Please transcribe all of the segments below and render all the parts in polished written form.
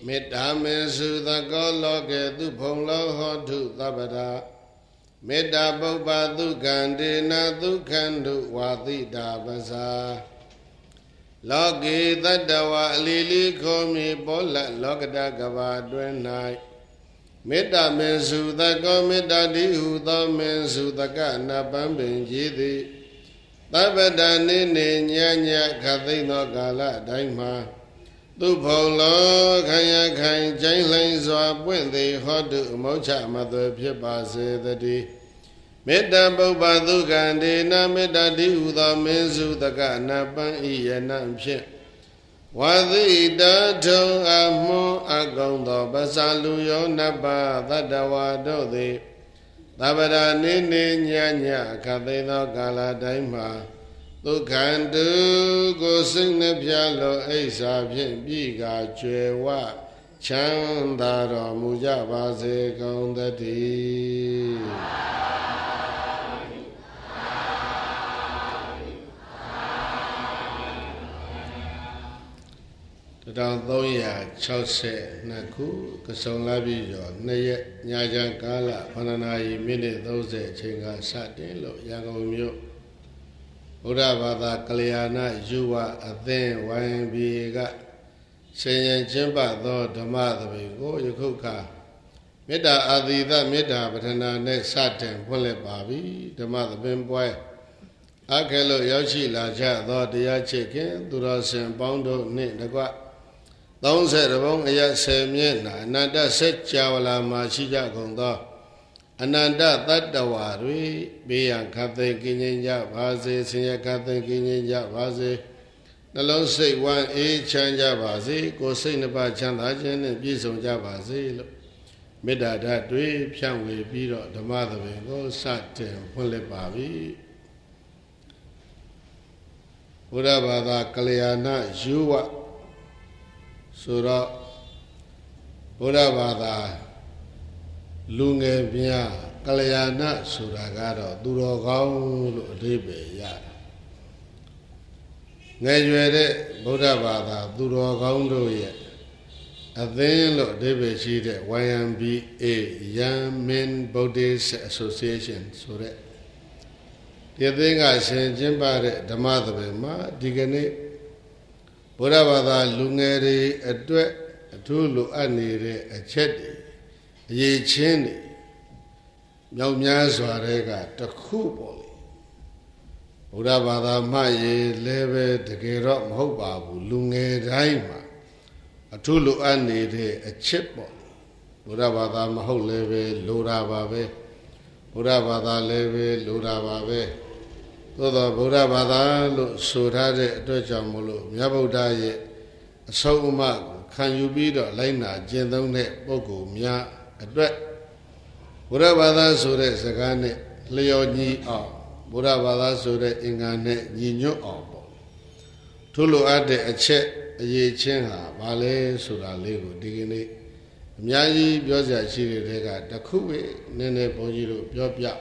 မေတ္တာမေစုသကောလောကေသူဖုံလောဟောတုသဗ္ဗရာမေတ္တာပုပ္ပဒုက္ခန္တေနဒုက္ခန္တုဝါတိတာပဇာလောကေတတ္တဝအလီလီခောမိပောလလောကတကဘာတွင်၌မေတ္တာမေစုသကောမေတ္တာတိဟုသောမေစုသကနပံပင်ကြီးသည်သဗ္ဗတနိနေညညခသိမ့်သောကာလတိုင်းမှာသူဖုံလောခံရခိုင်ကျိုင်းလှိုင်းစွာပွင့်သည်ဟောတုမောချမသွေဖြစ်ပါစေတည်းမေတ္တာပုပ္ပဒုက္ခန္တေနမေတ္တာတိဟုသောမင်းစုတကနာပံဤယနံဖြင့်ဝါသီတထုံအမွန်အကုန်သောပဇာလူယောနပသတ္တဝါတို့သည်သဗ္ဗရာနိနေညညခသိသောကာလတိုင်းမှာဒုက္ခန္တုကိုစိတ်နှပြလောအိဆာဖြင့်ပြည်ကကျွယ်ဝချမ်းသာတော်မူကြပါစေကုန်သတည်း1362ခုကစုံလာပြီကျော်2ရက်ညချမ်းကာလ9နာရီမိနစ်30အချိန်ကစတင်လို့ရန်ကုန်မြို့ဘုရားဘာသာကလျာဏယူဝအသင်းဝိုင်းဘီကရှင်ရင်ကျင်းပသောဓမ္မသဘင်ကိုယခုခါမေတ္တာအာသီသမေတ္တာပဌနာနဲ့စတင်ဖွင့်လှစ်ပါပြီဓမ္မသဘင်ပွဲအခက်လို့ရောက်ရှိလာကြသောတရားချစ်ခင်သူတော်စင်ပေါင်းတို့နှင့်တကွ30ဘုံအရ10မျက်နှာအနန္တစัจ java လာမှာရှိကြကုန်သောအနန္တတတ္တဝါတွေဘေးရန်ခတ်သိမ်းကင်းခြင်းကြပါစေဆင်းရဲခတ်သိမ်းကင်းခြင်းကြပါစေနှလုံးစိတ်ဝမ်းအေးချမ်းကြပါစေကိုယ်စိတ်နှစ်ပါးချမ်းသာခြင်းနဲ့ပြည့်စုံကြပါစေလို့မေတ္တာဓာတ်တွေဖြန့်ဝေပြီးတော့ဓမ္မသဘင်ကိုစတင်ဖွင့်လှစ်ပါပြီဘုရားဘာသာကလျာဏယူဝဆိုတော့ဘုရားဘာသာလူငယ်များကလျာဏဆိုတာကတော့သူတော်ကောင်းလို့အဓိပ္ပာယ်ရတယ်ငယ်ရွယ်တဲ့ဗုဒ္ဓဘာသာသူတော်ကောင်းတို့ရဲ့အသင်းလို့အဓိပ္ပာယ်ရှိတဲ့ YMBA Young Men Buddhist Association ဆိုတဲ့ဒီအသင်းကရှင်ကျင်းပတဲ့ဓမ္မသဘင်မှာဒီကနေ့ဘုရားဘာသာလူငယ်တွေအတွက်အထူးလိုအပ်နေတဲ့အချက်တွေအရေးချင်းတွေမြောက်များစွာတွေကတစ်ခုပေါ့လေဘုရားဘာသာမှရေလည်းပဲတကယ်တော့မဟုတ်ပါဘူးလူငယ်တိုင်းမှာအထူးလိုအပ်နေတဲ့အချက်ပေါ့ဘုရားဘာသာမဟုတ်လည်းပဲလိုတာပါပဲဘုရားဘာသာလည်းပဲလိုတာပါပဲသို့သောဗုဒ္ဓဘာသာလို့ဆိုထားတဲ့အတွက်ကြောင့်မလို့မြတ်ဗုဒ္ဓရဲ့အဆုံးအမကိုခံယူပြီးတော့လိုက်နာကျင့်သုံးတဲ့ပုဂ္ဂိုလ်များအတွက်ဗုဒ္ဓဘာသာဆိုတဲ့စကားနဲ့လျော်ညီအောင်ဗုဒ္ဓဘာသာဆိုတဲ့အင်္ဂါနဲ့ညီညွတ်အောင်ပေါ့ထို့လိုအပ်တဲ့အချက်အရေးချင်းဟာဘာလဲဆိုတာလေးကိုဒီကနေ့အများကြီးပြောစရာရှိတဲ့တဲကတစ်ခုပဲနည်းနည်းဘုန်းကြီးတို့ပြောပြ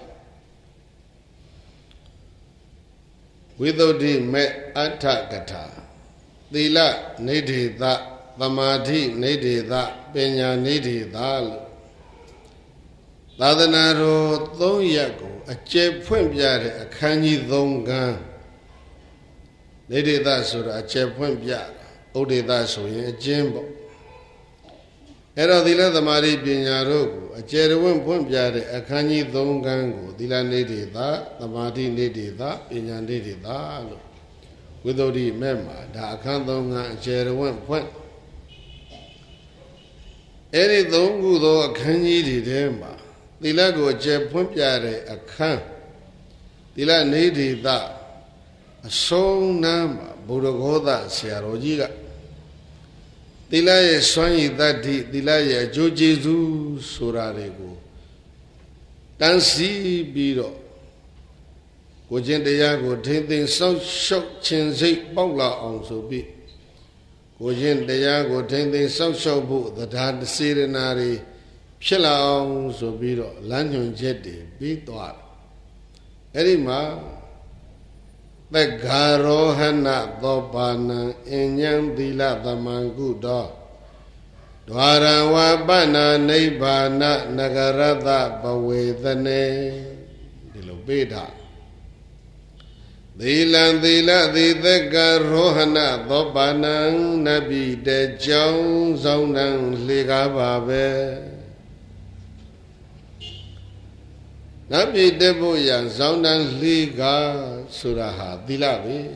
ဝိသုဒ္ဓိမေအဋ္ဌကထာသီလနိဒိသသမာဓိနိဒိသပညာနိဒိသလို့သာသနာတော်3ရပ်ကိုအကျယ်ဖွင့်ပြတဲ့အခန်းကြီး3ခန်းနိဒိသဆိုတာအကျယ်ဖွင့်ပြတာဥဒိသဆိုရင်အကျဉ်းပေါ့အဲ့တော့သီလသမာဓိပညာတို့ကိုအကျယ်ဝင့်ဖွင့်ပြတဲ့အခန်းကြီး3ခန်းကိုသီလနိဒိသသမာဓိနိဒိသပညာနိဒိသလို့ဝိသုဒ္ဓိမဲ့မှာဒါအခန်း3ခန်းအကျယ်ဝင့်ဖွင့်အဲ့ဒီ3ခုသောအခန်းကြီးတွေထဲမှာသီလကိုအကျယ်ဖွင့်ပြတဲ့အခန်းသီလနိဒိသအဆုံးနာမှာဘုရားဂောသဆရာတော်ကြီးကသီလရဲ့စွမ်းရည်တတ္တိသီလရဲ့အကျိုးကျေးဇူးဆိုတာတွေကိုတန်းစီပြီးတော့ကိုကျင့်တရားကိုထိမ့်သိမ်းစောင့်ရှောက်ခြင်းစိတ်ပေါက်လာအောင်ဆိုပြီးကိုကျင့်တရားကိုထိမ့်သိမ်းစောင့်ရှောက်ဖို့တရားစေရနာတွေဖြစ်လာအောင်ဆိုပြီးတော့လမ်းညွှန်ချက်တွေပြီးသွားတယ်အဲ့ဒီမှာသက္ခာရောဟဏသောပါဏံအဉ္ဉံသီလသမံကုတော Dwarā vāpana nibbāna nagarata bhavedane. Dilubedha. Dilan dila dideka rohana dopanang nabi de jong zonang liga babe. Nabi debu yang zonang liga suraha dilabi.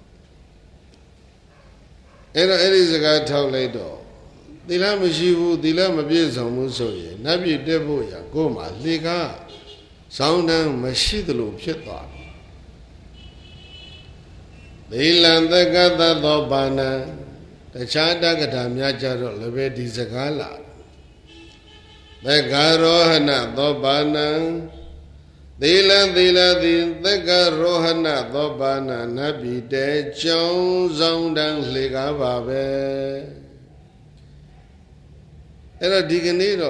Eri zaga thau lai do. Dila mashivu dila mabye zomu soye. Nabi debu yang goma liga zonang mashidlu phit twa. Dilan dagata dopana tachada gata myajaro lebe di zakala dagarohana dopana dilan dila di dagarohana dopana nabi de chong zongdang liga babe. Era diganiro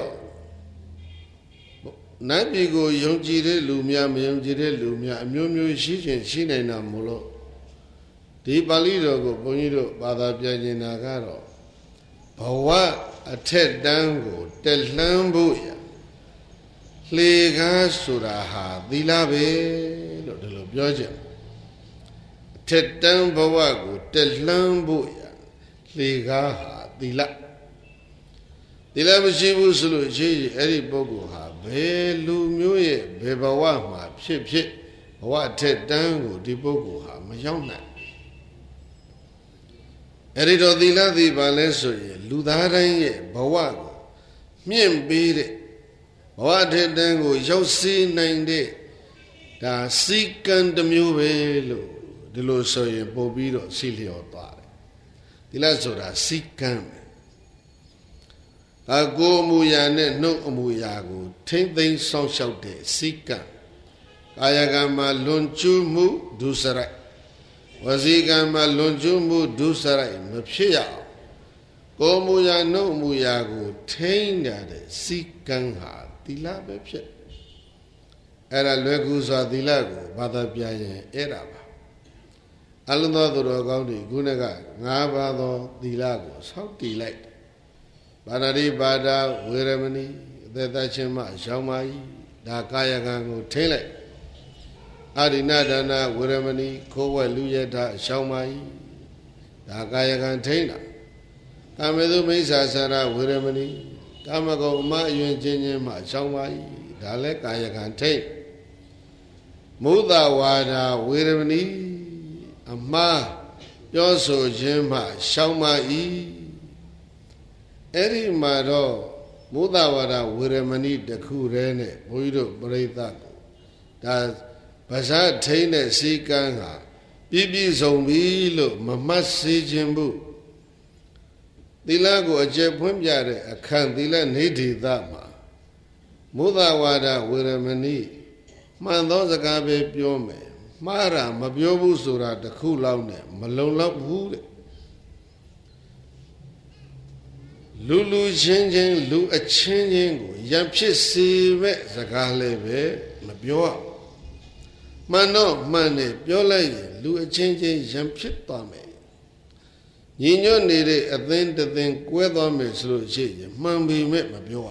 nabi go yongjire lumya myongjire lumya amyo shi chin shi naina molo. Di Pali Rogo, Bonito, Bada Piaginagaro, Bawa, a Ted Dango, Del Lambuya, Lega Suraha, Dilabe, Lodelo Bioja, Ted Dan Bawago, Del Lambuya, Lega, Dila Dilabu Sulu, Eri Boguha, Belu Muye, Bebawa, Pip Pip, Bawa Ted Dango, Di Boguha, Mayona. Erido dila di baleso ye ludaran ye bawa ko myen pe de bawa the tan ko yauk si nain de da sikan tmyo be lo di lo so yin po pi do si lyo twa de dila soda sikan da ko mu ya ne no amu ya ko thin thin saung shauk de sikan kaya kama lun chu mu dusarai Wazigama lunjumu dusarai mapshya. Komuya no muyago tainda de sikanga dila bepshe. Era leguza dilago bada piayen era ba. Alunda duro gaudi gunaga ngabado dilago sauti light. Banari bada wiremani dedachema shaumai da kaya gango tailai. Adina dana Wiramani, Kowa Luyeta, Shaumai, Dakayagan Taina. Kamedu Mesa Sara Wiramani, Kamago Ma Yun Jinyama, Shaumai, Dalek Ayagan Tain. Muda Wada Wiramani, Ama, Yoso Jima, Shaumai, Eri Mado, Muda Wada Wiramani, the Kurene, Buido Breda. That Basa Taine Sikanga, Bibi Zombilo, Mama Sijimbu. Dilago a Jepum Yare, a Candila Niti Dama. Mudawada Wiramani, Mandoza Gabe Piome, Mara, Mabiobu Sura, the Kulaune, Malona Wood. Lulu changing, Lu a changing, Yampis Sive, Zagalebe, Mabioa. Mano, Mane, Piolay, Lu a changing, Yampit Tame. Yino needed a thing to think whether me slow change, Mambi met Mabioa.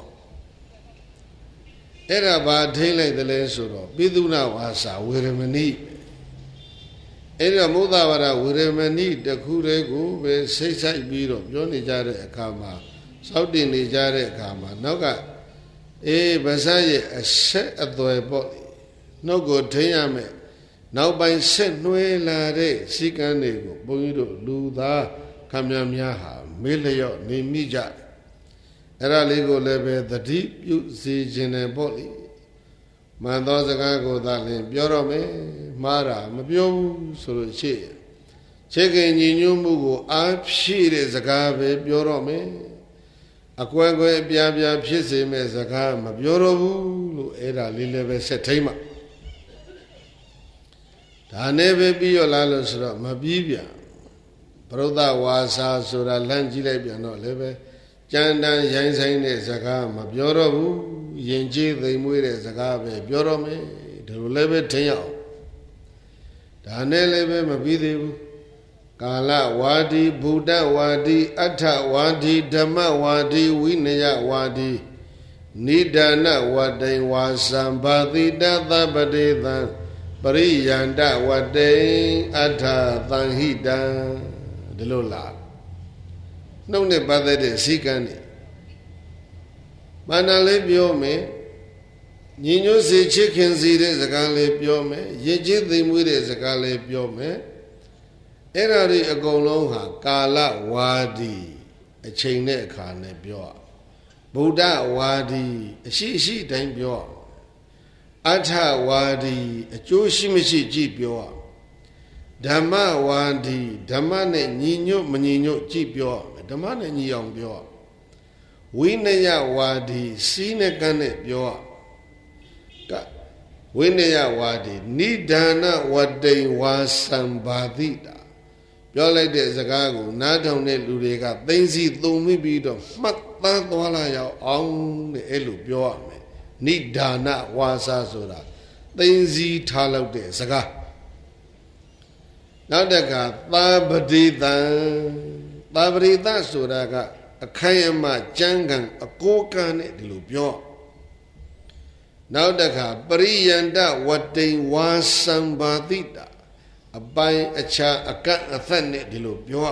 Era ba daylight the lesson, Biduna Wasa, Wiramani. Era Mudavara, Wiramani, the Kurego, where Sesai Biro, Johnny Jare Kama, Saudi Nijare Kama, Noga, Basaye, a set at the body. No good Tayame. Now by Saint Noela Re, Sikanego, Bonito, Luda, Kamyamyaha, Milio, Nimija. Era lego lebe the deep you see Jine Boli. Mandozago Dalin, Biorome, Mara, Mabio, Soloche. Checking Yinumu, Up Shire Zagabe, Biorome. Aquago Biabia Pise, Zaga, Mabiorobu, Era Lilebe Setema. Tanebe be your lalos, Mabibia. Broda Wasa, Sura Langile, no lebe. Jandan Yansaine Zaka, Mabiorobu, Yenji, the Muire Zagabe, Biorome, the Lebe Tayao. Danelebe Mabidu, Kala wadi, Buddha wadi, Atta wadi, Dhamma wadi, Vinaya wadi, Nidana wadi, Vasambhadita Thabadita, Pariyanda wadi, Atta Tanhita. Delola. No ne badade sikani. Manale biome, Nino se chicken zide zakale biome, Yejit the mude zakale biome. Erari a golonga, Kala wadi, a chain carne bio. Buddha wadi, a she time bio. Atta wadi, a Joshimishi jeep bio. Dhamma wadi, Dhammane Nino Manino jeep bio, Dhammane Nyong bio. Vinaya wadi, Sine Gane bio. Vinaya wadi, Nidana wadi Vasambhadita.ပြောလိုက်တဲ့စကားကိုနားထောင်တဲ့လူတွေကသိသိသုံးမိပြီးတော့မှတ်သားသွားလာရအောင်တဲ့အဲ့လိုပြောရမယ်နိဒါနဝါစာဆိုတာသိသိထားလို့တဲ့စကားနောက်တကသာပတိတံသာပရိသဆိုတာကအခိုင်အမာကြမ်းကံအကိုးကံနဲ့ဒီလိုပြောနောက်တကပရိယန္တဝတ္တိဝါစံဘာတိတာအပိုင်းအခြားအကန့်အသတ်နဲ့ဒီလိုပြော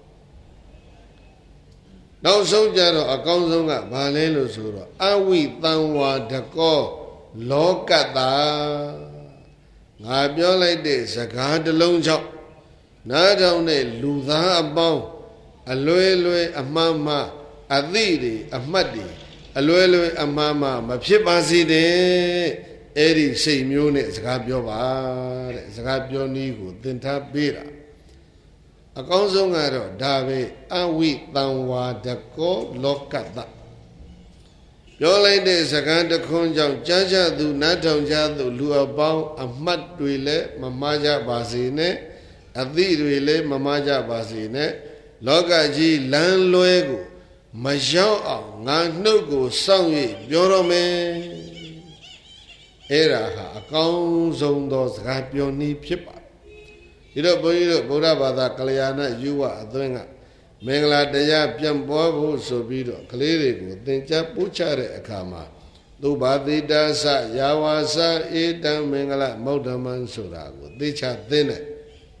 နောက်ဆုံးကြတော့အကောင်းဆုံးကဘာလဲလို့ဆိုတော့အဝိတံဝါဒကောလောကတ္တာငါပြောလိုက်တဲ့စကားတစ်လုံးချောက်နားထောင်တဲ့လူသားအပေါင်းအလွယ်လွယ်အမှားမှားအသိတွေအမှတ်တွေအလွယ်လွယ်အမှားမှားမဖြစ်ပါစေတဲ့အဲ့ဒီစိတ်မျိုးနဲ့စကားပြောပါတဲ့စကားပြောနည်းကိုသင်ထားပေးတာအကောင်းဆုံးကတော့ဒါပဲအဝိတံဝါဒကောလောကတ္တပြောလိုက်တဲ့စကားတစ်ခွန်းကြောင့်ကြားကြသူနားထောင်ကြသူလူအပေါင်းအမှတ်တွေလည်းမမှားကြပါစေနဲ့အသိတွေလည်းမမှားကြပါစေနဲ့လောကကြီးလမ်းလွဲကိုမရောက်အောင်ငါနှုတ်ကိုစောင့်၍ပြောရမယ်အဲ့ဒါဟာအကောင်းဆုံးသောစကားပြောနည်းဖြစ်ပါတယ်ဒီတော့ဘုန်းကြီးတို့ဗုဒ္ဓဘာသာကလျာဏယူဝအသွင်းကမင်္ဂလာတရားပြန်ပွားဖို့ဆိုပြီးတော့ကလေးတွေကိုသင်ကြားပို့ချတဲ့အခါမှာသုဘာတိတာသယာဝါစာဧတံမင်္ဂလမௌဓမံဆိုတာကိုသိချသင်တယ်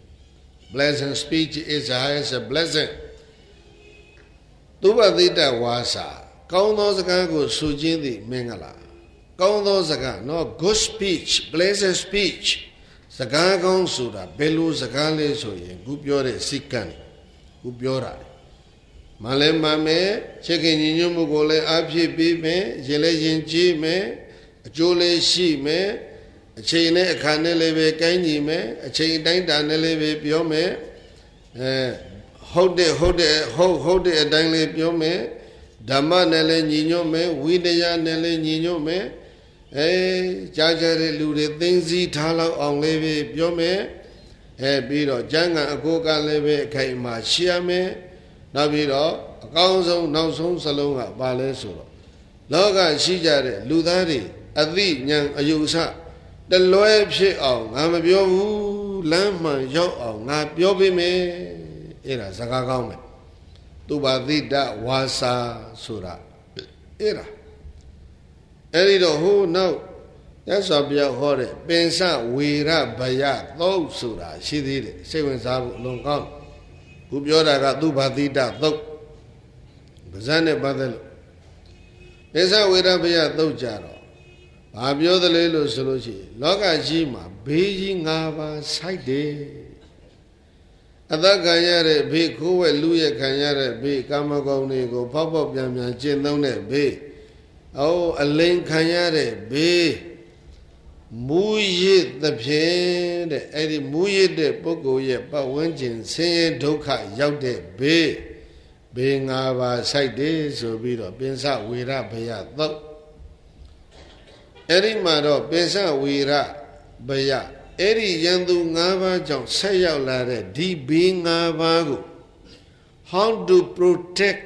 Pleasant speech is the highest blessing သုဘာတိတဝါစာကောင်းသောစကားကိုဆိုခြင်းသည်မင်္ဂလာကောင်းသောစကားနော် good speech pleasant speech စကားကောင်းဆိုတာဘယ်လိုစကားလဲဆိုရင်ခုပြောတဲ့စိတ်ကံခုပြောတာမလဲမမယ်ချစ်ခင်ညီညွတ်မှုကိုလည်းအားဖြည့်ပေးမယ်ရင်လည်းရင်ကြည်မယ်အကျိုးလေးရှိမယ်အချိန်နဲ့အခါနဲ့လည်းပဲကိုင်းညီမယ်အချိန်တိုင်းတာနဲ့လည်းပဲပြောမယ်ဟုတ်တဲ့အတိုင်းလေးပြောမယ်ဓမ္မနဲ့လည်းညီညွတ်မယ်ဝိနည်းနဲ့လည်းညီညွတ်မယ်ကြားကြတဲ့လူတွေသိသိထားလောက်အောင်လေးပဲပြောမယ်ပြီးတော့ကျမ်းဂန်အကိုကလည်းပဲအခိုင်အမာရှိရမယ်နောက်ပြီးတော့အကောင်းဆုံးနောက်ဆုံးစလုံးကဘာလဲဆိုတော့လောကရှိကြတဲ့လူသားတွေအသိဉာဏ်အယုဆတလွဲဖြစ်အောင်ငါမပြောဘူးလမ်းမှန်ရောက်အောင်ငါပြောပေးမယ်အဲ့ဒါစကားကောင်းမယ်သူဘာတိတဝါစာဆိုတာအဲ့ဒါအဲ့ဒီတော့ဟိုနောက်ရသော်ပြဟောတဲ့ပင်စဝေရဘယသုတ်ဆိုတာရှိသေးတယ်စိတ်ဝင်စားဖို့အလွန်ကောင်းခုပြောတာကသူဘာတိတသုတ်ပါဇာနဲ့ပတ်သက်လို့ပင်စဝေရဘယသုတ်ကြတော့ဘာပြောသလဲလို့ဆိုလို့ရှိရင်လောကကြီးမှာဘေးကြီး၅ပါးစိုက်တယ်အသက်ခံရတဲ့ဘေးခိုးဝဲလူရဲ့ခံရတဲ့ဘေးကာမဂုဏ်တွေကိုဖောက်ဖောက်ပြန်ပြန်ကျင့်သုံးတဲ့ဘေးအလိန်ခံရတဲ့ဘေးမူရစ်သဖြင့်တဲ့အဲ့ဒီမူရစ်တဲ့ပုဂ္ဂိုလ်ရဲ့ပတ်ဝန်းကျင်ဆင်းရဲဒုက္ခရောက်တဲ့ဘေး၅ပါးစိုက်တယ်ဆိုပြီးတော့ပင်စဝေရဘယသုတ်အဲ့ဒီမှာတော့ပင်စဝေရဘယအဲ့ဒီယန္တု၅ပါးကြောင့်ဆက်ရောက်လာတဲ့ဒီဘေး၅ပါးကို how to protect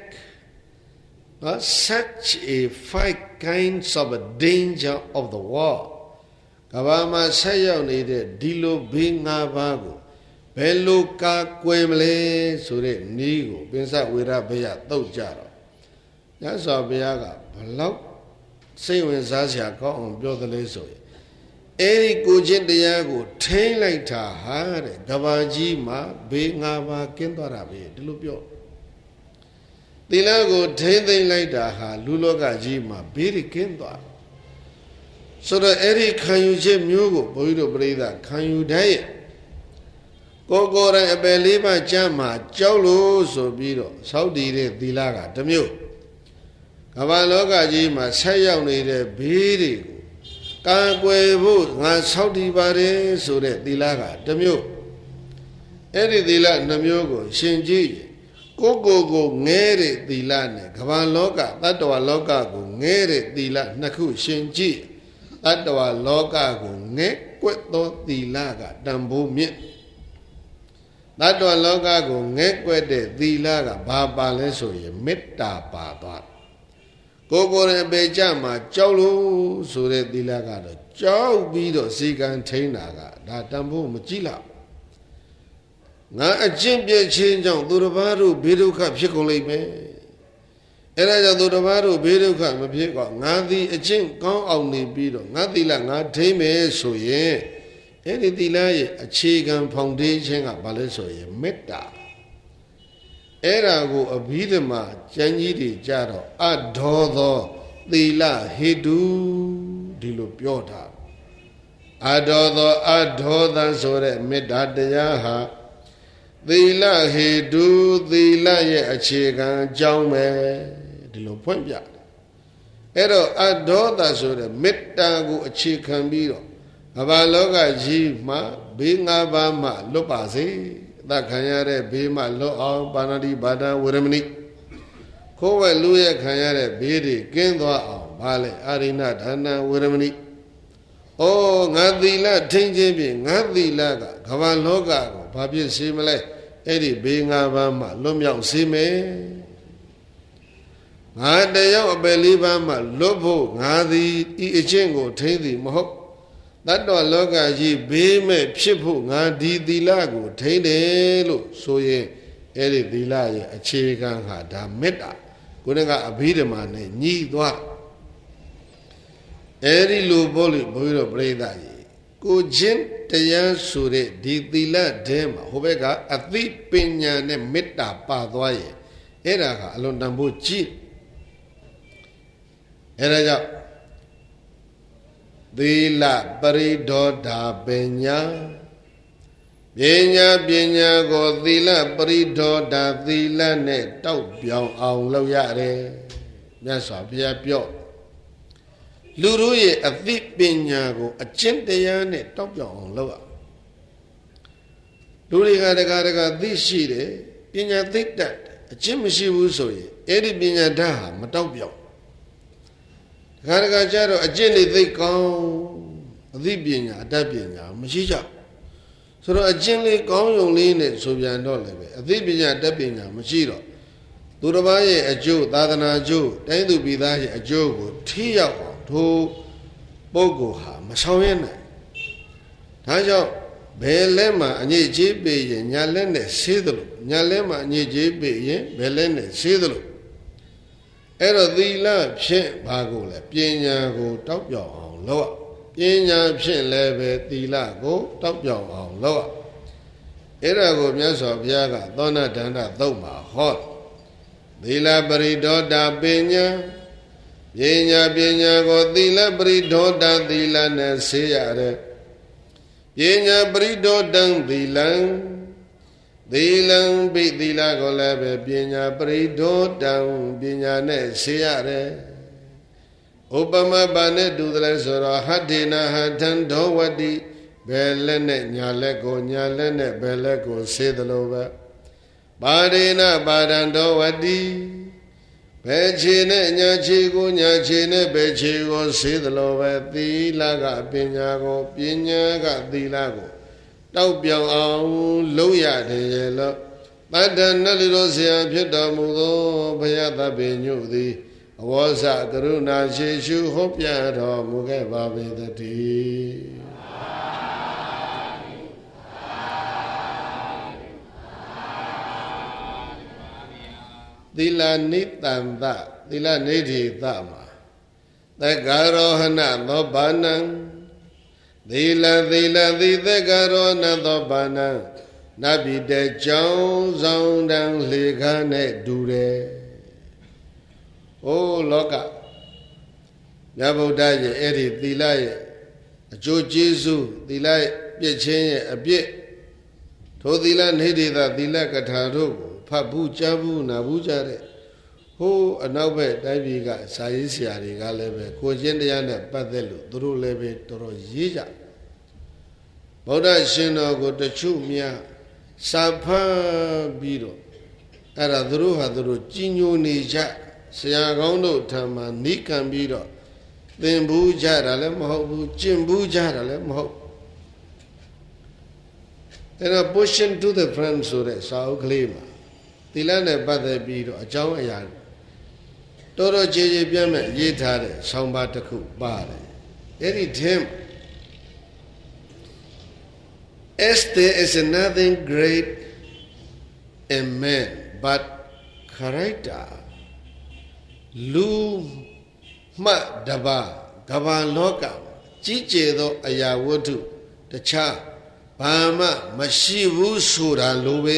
such a five kinds of a danger of the war ကဘာမှာဆက်ရောက်နေတဲ့ဒီလိုဘေး၅ပါးကို Beluka quemle sure nigo pensa wira beya tau jaro Yasa beyaga blau say when Zazia got on Biodale so Eri Gujin de Yago tain like ta hare Gavaji ma be ngava kendarabe dilupio Tilago tain like ta ha luloga jima biri kendar So the Eri can you jim mugo boido breda can you die Gogora a believa jama jolo so bido Saudi de Dilaga Tamu Kavaloga jima sayang ni de biri Kangwe bu nga Saudi bare so de Dilaga Tamu Eri Dila Namyogo Shinji Gogo ngere Dilane Kavaloga Tatwa loga go ngere Dila Naku Shinji Tatwa loga go nge kweto Dilaga Dambu Miet Tatwa loga go nge kwete Dilaga Baba leso ye metta pa Gogo re beja ma jolo so de Dilaga do Jau bido sigan tainaga Da dambu machila Nga ajimpe chinjang Durabaru biduka pshiko leime Eraja Durabaru biduka mapshiko Ngadi ajim kong au ni bido Ngadi la nga teime so ye Eri dila ye achigan foundation ga bale so ye metta Era go abhidama janji de jaro adodho dila hedu dilo pyo tha adodha so de metta taya ha Dila hedu dila ye achigan jaung me dilo phwent pya Ero adodha so de metta go achigan biro Avaloga ji ma binga ba ma lupa se da khanyare be ma lo aw banadi bada wiramani khowe lu ye khanyare be de kin twa aw ba le arina dana wiramani o nga thila thain chin phi nga thila ga kaba loga ko ba phit se ma le edi be nga ba ma lwat myauk se me nga tayaw ape li ba ma lwat pho nga thi I achin ko thain thi ma houk Tatwa loga ji be me phit pho nga di thila ko thain de lo so yin edi thila ye achekan ha da metta kunaga abhidama ne nyi twa Eri lo boli boiro preda ye ko jin tayan so de di thila de ma hobe ka athi panya ne metta pa twa ye era ka alon tambo ji era ja Dila paridoda benya Benya ko dila paridoda dila ne tau pyong aung lau yare Myat Swa Bhuya pyo Luru ye athi penya ko achin taya ne tau pyong aung lau ya Luri ka daga thi shi de Penya thi tat achin mashi bu so ye Edi penya daha ma tau pyong Garaga jaro ajin li kong Adhi pinya adat pinya Mashi ja Soro ajin li kong yung li ne so byan do le be Adhi pinya adat pinya mashi do Duraba ye ajo Dadana ajo Tain tu bida ye ajo ko Thi yaw aung Tho Pogo ha Masaw yin nai Tha jaw Be le ma anye je pe yin Nya le ne se dalo Nya le ma anye je pe yin Be le ne se dalo Ero thila phit ba ko le pnya ko tauk pyaw aung law Pnya phit le be thila ko tauk pyaw aung law Era ko Myat Swa Bhuya ka Thona Danda Thuk ma hot Thila paridoda penya Pnya ko thila paridoda thila ne se yare Pnya paridodang thilang Thilang pi thila ko le be pnya paridodang pnya ne se yare Upama ba ne du thale so ro haddena haddan dowati be le ne nya le ko nya le ne be le ko se thalo ba Padena padan dowati be che ne nya che ko nya che ne be che ko se thalo ba Thila ka pnya ko pnya ka thila ko Tau pyong aung lau ya de ye lo Paddan nali ro siya phit tamu tho Bhuya Thappe Nyuh thi Awasa karuna she shu ho pya tho mu ke ba be thati သီလနိတံသသီလနိဋ္ဌိသမှာသက္ကာရောဟဏသောဘာနံသီလသက္ကာရောဟဏသောဘာနံနဗ္ဗိတေကြောင်းဆောင်တံလေခါနဲ့တူတယ်။အိုးလောကမြတ်ဗုဒ္ဓရဲ့အဲ့ဒီသီလရဲ့အကျိုးကျေးဇူးသီလရဲ့ပြည့်ချင်းရဲ့အပြည့်ထိုသီလနိဋ္ဌိသသီလကထာတို့ကိုဖတ်ဘူးကြားဘူးနာဘူးကြတဲ့ဟိုးအနောက်ဘက်တိုင်းပြည်ကစာရေးဆရာတွေကလည်းပဲကိုချင်းတရားနဲ့ပတ်သက်လို့သူတို့လည်းပဲတော်တော်ရေးကြဗုဒ္ဓရှင်တော်ကိုတချို့များစာဖတ်ပြီးတော့အဲ့ဒါသူတို့ဟာသူတို့ကြီးညိုနေကြဆရာကောင်းတို့ထံမှာနိကံပြီးတော့သင်ဘူးကြတာလည်းမဟုတ်ဘူးကျင့်ဘူးကြတာလည်းမဟုတ်အဲ့တော့ portion to the front ဆိုတဲ့စာအုပ်ကလေးမှာသီလနဲ့ပတ်သက်ပြီးတော့အကြောင်းအရာတော်တော်ခြေခြေပြတ်မဲ့ရေးထားတဲ့ဆောင်းပါးတစ်ခုပါတယ်အဲ့ဒီထဲမှာ as there is nothing great in man but character လူမှတပါကမ္ဘာလောကကြီးကျယ်သောအရာဝတ္ထုတခြားဘာမှမရှိဘူးဆိုတာလိုပဲ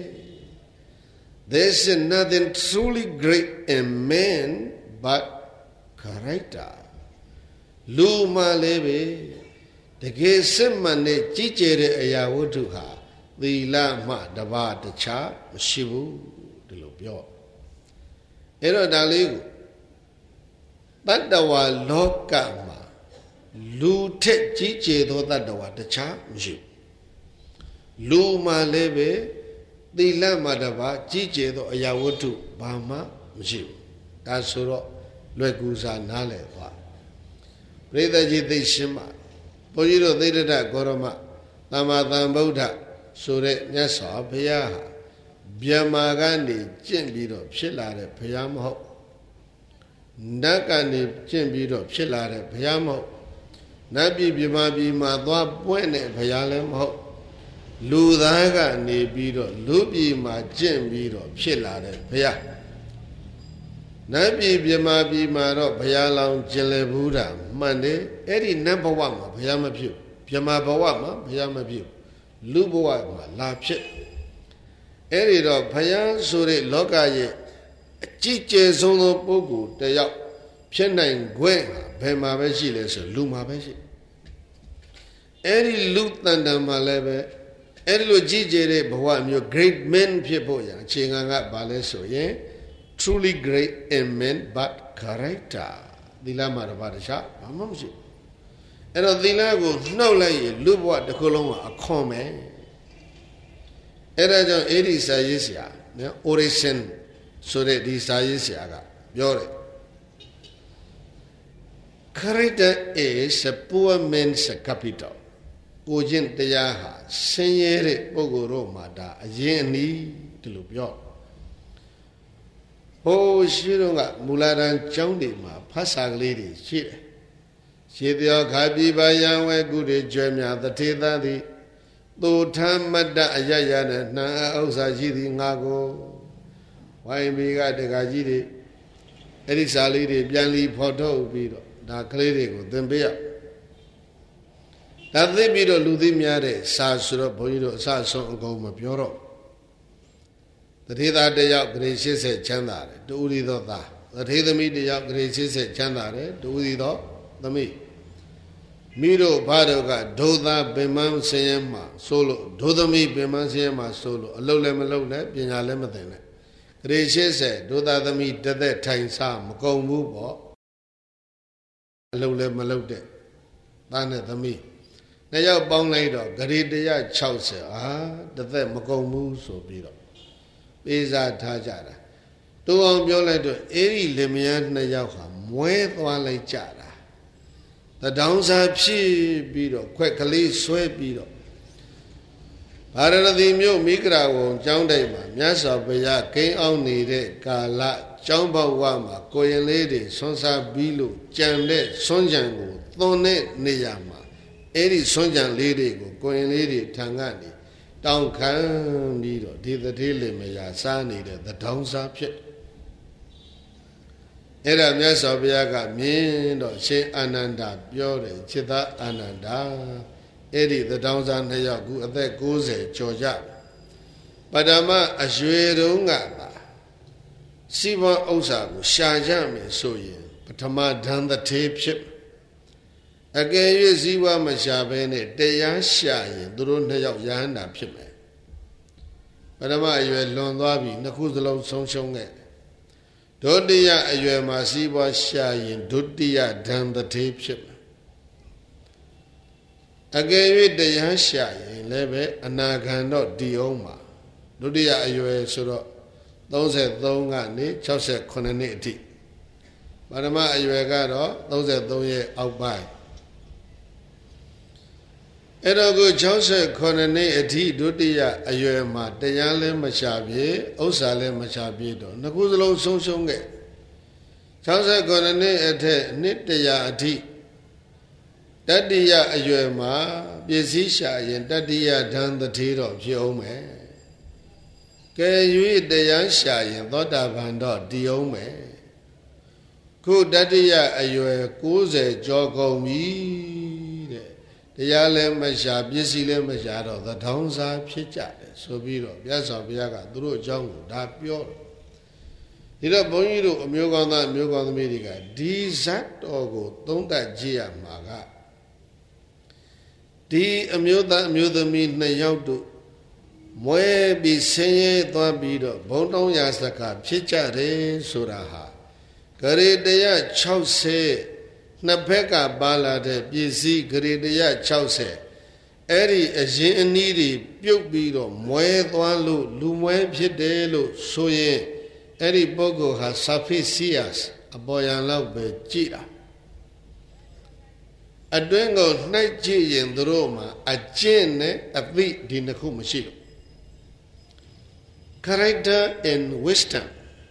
There is nothing truly great in man but character လူမှလည်းပဲတကယ်စစ်မှန်တဲ့ကြီးကျယ်တဲ့အရာဝတ္ထုဟာသီလမှတပါတခြားမရှိဘူးဒီလိုပြောအဲ့တော့ဒါလေးကိုတတ္တဝါလောကမှာလူထက်ကြီးကျယ်သောတတ္တဝါတခြားမရှိဘူးလူမှလည်းပဲသီလမှတပါကြီးကျယ်သောအရာဝတ္ထုဘာမှမရှိဘူးဒါဆိုတော့လွယ်ကူစွာနားလည်သွားပရိသတ်ကြီးသိရှင်းပါဘုန်းကြီးတို့သိတ္တဂေါရမသမ္မာသမ္ဗုဒ္ဓဆိုတဲ့မြတ်စွာဘုရားဟာဗျမာကနေကျင့်ပြီးတော့ဖြစ်လာတဲ့ဘုရားမဟုတ်နတ်ကနေကျင့်ပြီးတော့ဖြစ်လာတဲ့ဘုရားမဟုတ်နတ်ပြည်မြမာပြည်မှာသွားပွင့်တဲ့ဘုရားလည်းမဟုတ်လူသားကနေပြီးတော့လူပြည်မှာကျင့်ပြီးတော့ဖြစ်လာတဲ့ဘုရားနတ်ပြည်မြမာပြည်မှာတော့ဘုရားလောင်းကျင်လည်ဘူးတာမှန်တယ်အဲ့ဒီနတ်ဘဝမှာဘုရားမဖြစ်မြမာဘဝမှာဘုရားမဖြစ်လူဘဝမှာလာဖြစ်အဲ့ဒီတော့ဘုရားဆိုတဲ့လောကရဲ့အကြည့်ကျယ်ဆုံးသောပုဂ္ဂိုလ်တယောက်ဖြစ်နိုင်ခွင့်ဘယ်မှာပဲရှိလဲဆိုလူမှာပဲရှိအဲ့ဒီလူတန်တန်မှာလည်းပဲအဲ့ဒီလိုကြည်ကျယ်တဲ့ဘဝမျိုး great men ဖြစ်ဖို့ရအခြေခံကဘာလဲဆိုရင် truly great in men but character သီလမှာတပါးတခြားဘာမှမရှိအဲ့တော့သီလကိုနှုတ်လိုက်ရင်လူဘဝတစ်ခုလုံးကအခွန်ပဲအဲ့ဒါကြောင့်အဲ့ဒီစာရေးဆရာနော် origin ဆိုတဲ့ဒီစာရေးဆရာကပြောတယ် character is a poor man's capital ကိုကျင့်တရားဟာဆင်းရဲတဲ့ပုဂ္ဂိုလ်တို့မှာဒါအရင်အနည်းဒီလိုပြောဟိုးရှိတော့ကမူလာတန်ကျောင်းတွေမှာဖတ်စာကလေးတွေရှိတယ်ရှိသောခါပြပါယံဝဲကုတွေကျွဲများတထေသသည်သူထမတ္တအယယနဲ့နှံဥစ္စာရှိသည်ငါကိုဝိုင်းပြီးကတကကြီးတွေအဲ့ဒီစာလေးတွေပြန်လီဖော်ထုတ်ပြီးတော့ဒါကလေးတွေကိုသင်ပေးရဒါသိပြီးတော့လူသိများတဲ့စာဆိုတော့ဘုန်းကြီးတို့အစဆုံးအကုန်မပြောတော့တထေသားတယောက်ဂရေ80ချမ်းသာတယ်တူရီသောသားတထေသမီးတယောက်ဂရေ80ချမ်းသာတယ်တူရီသောသမီးမိတို့ဘာတို့ကဒုသားပင်မဆင်းရဲမှာဆိုလို့ဒုသမီးပင်မဆင်းရဲမှာဆိုလို့အလုပ်လည်းမလုပ်နဲ့ပညာလည်းမသင်နဲ့ဂရေ80ဒုသားသမီးတသက်ထိုင်စားမကုန်ဘူးပေါ့အလုပ်လည်းမလုပ်တဲ့သားနဲ့သမီးနှစ်ယောက်ပေါင်းလိုက်တော့ဂရေ160တသက်မကုန်ဘူးဆိုပြီးတော့ပေးစားထားကြတာတူအောင်ပြောလိုက်တော့အေးဒီလင်မယားနှစ်ယောက်ဟာမွဲသွားလိုက်ကြတာတဒေါင်းစားဖြစ်ပြီးတော့ခွက်ကလေးဆွဲပြီးတော့ဗာရဏသီမြို့မိဂရာဝံကျောင်းတိုက်မှာမြတ်စွာဘုရားဂိမ်းအောင်နေတဲ့ကာလကျောင်းဘဝမှာကိုရင်လေးတွေဆွမ်းစားပြီးလို့ကြံတဲ့ဆွမ်းကြံကိုသွန်တဲ့နေရာမှာအဲ့ဒီဆွမ်းကြံလေးတွေကိုကိုရင်လေးတွေထံကနေတောင်းခံပြီးတော့ဒီတတိလေးမယာစားနေတဲ့တဒေါင်းစားဖြစ်အဲ့ဒါမြတ်စွာဘုရားကမြင်တော့ရှင်အာနန္ဒာပြောတယ်จิตအာနန္ဒာအဲ့ဒီသတောင်းစားနှစ်ယောက်ခုအသက်60ကျော်ကြပထမအရွယ်တုန်းကစီးပွားဥစ္စာကိုရှာကြမယ်ဆိုရင်ပထမဒံတထေဖြစ်အကယ်၍စည်းဝါးမရှာဘဲနဲ့တရားရှာရင်သူတို့နှစ်ယောက်ရဟန္တာဖြစ်မယ်ပထမအရွယ်လွန်သွားပြီနှစ်ခုစလုံးဆုံးရှုံးခဲ့ဒုတိယအရွယ်မှာစည်းဝါးရှာရင်ဒုတိယဒံတထေဖြစ်မယ်အကယ်၍တရားရှာရင်လည်းပဲအနာဂံတော့ဒီအောင်မှာဒုတိယအရွယ်ဆိုတော့33ကနေ68နှစ်အထိပထမအရွယ်ကတော့33ရဲ့အောက်ပိုင်းအဲ့တော့ကို68နှစ်အထိဒုတိယအရွယ်မှာတရားလည်းမရှာပြေဥစ္စာလည်းမရှာပြေတော့နှစ်ခုစလုံးဆုံးရှုံးခဲ့68နှစ်အထက်နှစ်100အထိတတိယအရွယ်မှာပစ္စည်းရှာရင်တတိယဒံတထေတော့ဖြစ်အောင်မယ်ကဲ၍တရားရှာရင်သောတာပန်တော့တည်အောင်မယ်ခုတတိယအရွယ်90ကျော်ကုန်ပြီတဲ့တရားလည်းမရှာပစ္စည်းလည်းမရှာတော့သထောင်းစားဖြစ်ကြတယ်ဆိုပြီးတော့မြတ်စွာဘုရားကသူတို့အကြောင်းကိုဒါပြောတယ်ဒီတော့ဘုန်းကြီးတို့အမျိုးကောင်းသားအမျိုးကောင်းသမီးတွေကဒီဇတ်တော်ကိုသုံးသပ်ကြည့်ရမှာကဒီအမျိုးသားအမျိုးသမီးနှစ်ယောက်တို့မွဲပြီးဆင်းရဲသွားပြီးတော့ဘုံတောင်းရာစကားဖြစ်ကြတယ်ဆိုတာဟာဂရေတရ60နှစ်ဘက်ကပါလာတဲ့ပစ္စည်းဂရေတရ60အဲ့ဒီအရင်အနည်းတွေပြုတ်ပြီးတော့မွဲသွားလို့လူမွဲဖြစ်တယ်လို့ဆိုရင်အဲ့ဒီပုဂ္ဂိုလ်ဟာ sufficiency အပေါ်ယံလောက်ပဲကြည်တာအတွင်းကိုနှိုက်ကြည့်ရင်သူတို့မှာအကျင့်နဲ့အသိဒီနှစ်ခုမရှိဘူး character and wisdom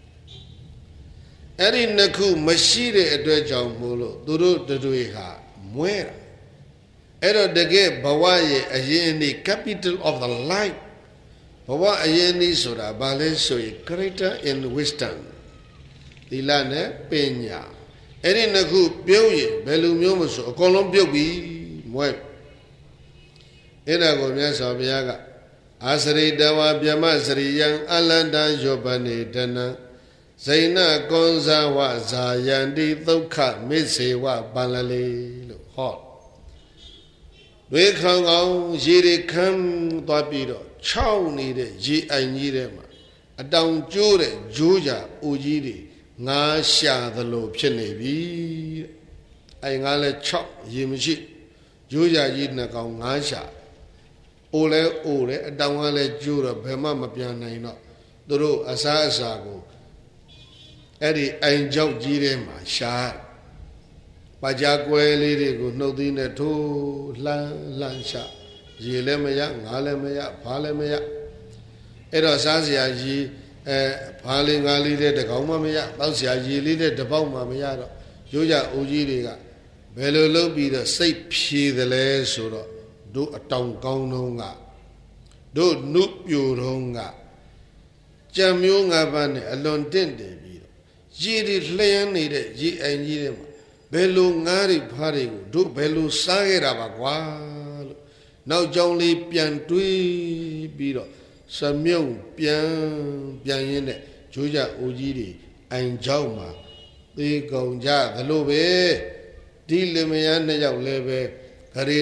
အဲ့ဒီနှစ်ခုမရှိတဲ့အတွက်ကြောင့်မို့လို့သူတို့တွေဟာမွဲတာအဲ့တော့တကယ်ဘဝရဲ့အရင်အနည်း capital of the life ဘဝအရင်အနည်းဆိုတာဘာလဲဆိုရင် character and wisdom သီလနဲ့ပညာအဲ့ဒီနှစ်ခုပြုတ်ရင်ဘယ်လိုမျိုးမဆိုအကုန်လုံးပြုတ်ပြီမွဲအဲ့ဒါကိုမြတ်စွာဘုရားကအာစရိတဝါဗျမစရိယံအလန္တယောပနေတနံဇိနကွန်ဇဝဇာယန္တိဒုက္ခမစ္စေဝပန္လလေလို့ဟောတွေခေါင်ခေါင်ရေတွေခမ်းသွားပြီးတော့ခြောက်နေတဲ့ရေအိုင်ကြီးထဲမှာအတောင်ကျိုးတဲ့ဂျိုးကြအိုကြီးတွေငါရှာသလိုဖြစ်နေပြီတဲ့ငါလဲ6ရေမရှိဂျိုးကြကြီးနှစ်ကောင်ငါရှာအိုလဲအိုတယ်အတောင်ကလည်းကျိုးတော့ဘယ်မှမပြန်နိုင်တော့သူတို့အစားအစာကိုအဲ့ဒီအိမ်ကြောက်ကြီးထဲမှာရှာပါကြကွဲလေးတွေကိုနှုတ်သီးနဲ့ထိုးလှမ်းရှာရေလည်းမရငါလည်းမရဘာလည်းမရအဲ့တော့စားစရာကြီးဘာလေးငါလေးတဲ့တကောင်မှမရတောက်စရာရေလေးတဲ့တပေါက်မှမရတော့ရိုးကြအိုကြီးတွေကဘယ်လိုလုပ်ပြီးတော့စိတ်ဖြေသလဲဆိုတော့တို့အတောင်ကောင်းတုံးကတို့နုပြိုတုံးကကြံမျိုးငါးပါးနဲ့အလွန်တင့်တယ်ပြီးတော့ရေတွေလျှမ်းနေတဲ့ရေအိမ်ကြီးတွေမှာဘယ်လိုငါးတွေဖားတွေကိုတို့ဘယ်လိုစားခဲ့တာပါကွာလို့နောက်ကြောင်းလေးပြန်တွေးပြီးတော့စမြုံပြန်ရင်းနဲ့ဂျိုးကြအိုကြီးတွေအိမ်เจ้าမှာသေကုန်ကြသလိုပဲဒီလင်မယားနှစ်ယောက်လည်းပဲဂရေ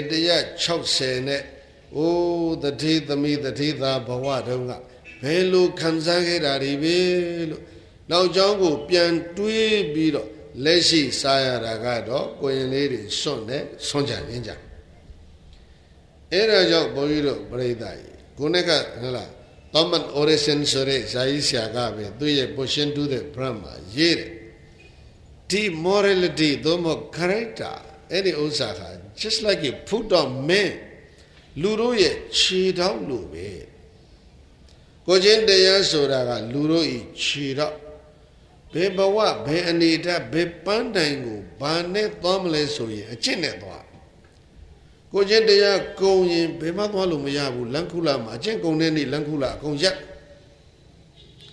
160နဲ့အိုးတတိသမီးတတိသာဘဝတုန်းကဘယ်လိုခံစားခဲ့တာတွေပဲလို့နောက်ကြောင်းကိုပြန်တွေးပြီးတော့လက်ရှိစားရတာကတော့ကိုရင်လေးတွေစွန့်တယ်ဆွန့်ကြရင်းကြအဲ့ဒါကြောင့်ဘုန်းကြီးတို့ပြိဿကြီးခုနကဟုတ်လားThomas Orison ဆိုတဲ့ဇာတိဆရာကပဲသူ့ရဲ့ Portion to the Brahma ရေးတယ်ဒီ morality သို့မဟုတ် character အဲ့ဒီဥစ္စာဟာ just like a foot of man လူတို့ရဲ့ခြေထောက်လိုပဲကိုချင်းတရားဆိုတာကလူတို့ဤခြေထောက်ဘယ်ဘဝဘယ်အနေထားဘယ်ပန်းတိုင်ကိုဘာနဲ့သွားမလဲဆိုရင်အကျင့်နဲ့သွားကိုချင်းတရားကုံရင်ဘယ်မှသွားလို့မရဘူးလန်ခုလာမှာအကျင့်ကုံတဲ့နေ့လန်ခုလာအကုန်ရက်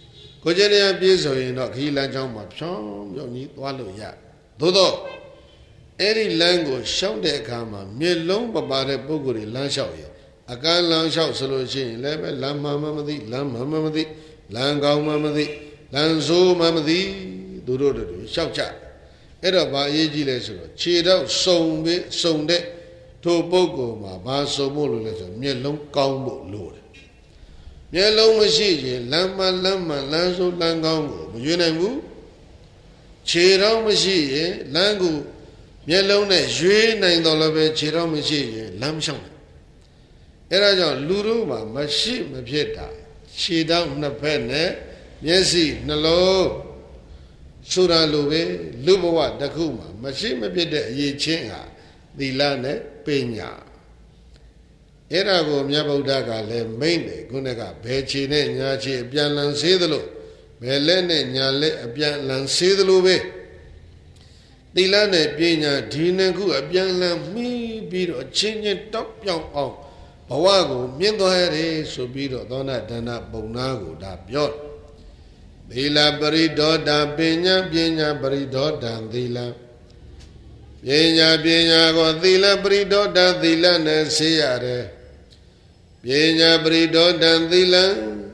ကိုကျနေရပြည့်ဆိုရင်တော့ခီးလမ်းကြောင်းမှာဖြောင်းဖြောင်းကြီးသွားလို့ရသို့တော့အဲ့ဒီလမ်းကိုရှောက်တဲ့အခါမှာမျက်လုံးမပါတဲ့ပုဂ္ဂိုလ်တွေလမ်းလျှောက်ရင်အကန့်လမ်းလျှောက်ဆိုလို့ရှိရင်လည်းပဲလမ်းမှန်မှမသိလမ်းမှန်မှမသိလမ်းကောင်းမှမသိလမ်းဆိုးမှမသိသူတို့တို့လျှောက်ကြအဲ့တော့ဘာအရေးကြီးလဲဆိုတော့ခြေတော့စုံပြီးစုံတဲ့ထိုပုဂ္ဂိုလ်မှာဘာစုံဖို့လို့လဲဆိုမျက်လုံးကောင်းဖို့လိုတယ်မျက်လုံးမရှိရင်လမ်းမှန်လမ်းဆိုးလမ်းကောင်းကိုမရွေးနိုင်ဘူးခြေတော့မရှိရင်လမ်းကိုမျက်လုံးနဲ့ရွေးနိုင်တော့လည်းပဲခြေတော့မရှိရင်လမ်းမလျှောက်နိုင်အဲ့ဒါကြောင့်လူတို့မှာမရှိမဖြစ်တာခြေတော့နှစ်ဖက်နဲ့မျက်စိနှလုံးဆိုတာလိုပဲလူဘဝတစ်ခုမှာမရှိမဖြစ်တဲ့အရေးချင်းဟာသီလနဲ့ပညာအဲ့ဒါကိုမြတ်ဗုဒ္ဓကလည်းမိန့်တယ်ခုနကဘယ်ခြေနဲ့ညာခြေအပြန်လန်ဆေးသလိုဘယ်လက်နဲ့ညာလက်အပြန်လန်ဆေးသလိုပဲသီလနဲ့ပညာဒီနှစ်ခုအပြန်လန်မှီးပြီးတော့ချင်းချင်းတောက်ပြောင်အောင်ဘဝကိုမြင့်သွားရတယ်ဆိုပြီးတော့သောနာဒနာပုံနာကိုဒါပြောသီလပရိဒေါတပညာပညာပရိဒေါတသီလပညာကိုသီလပရိဒေါတသီလနဲ့ဆေးရတယ်ပညာပရိဒေါတသီလ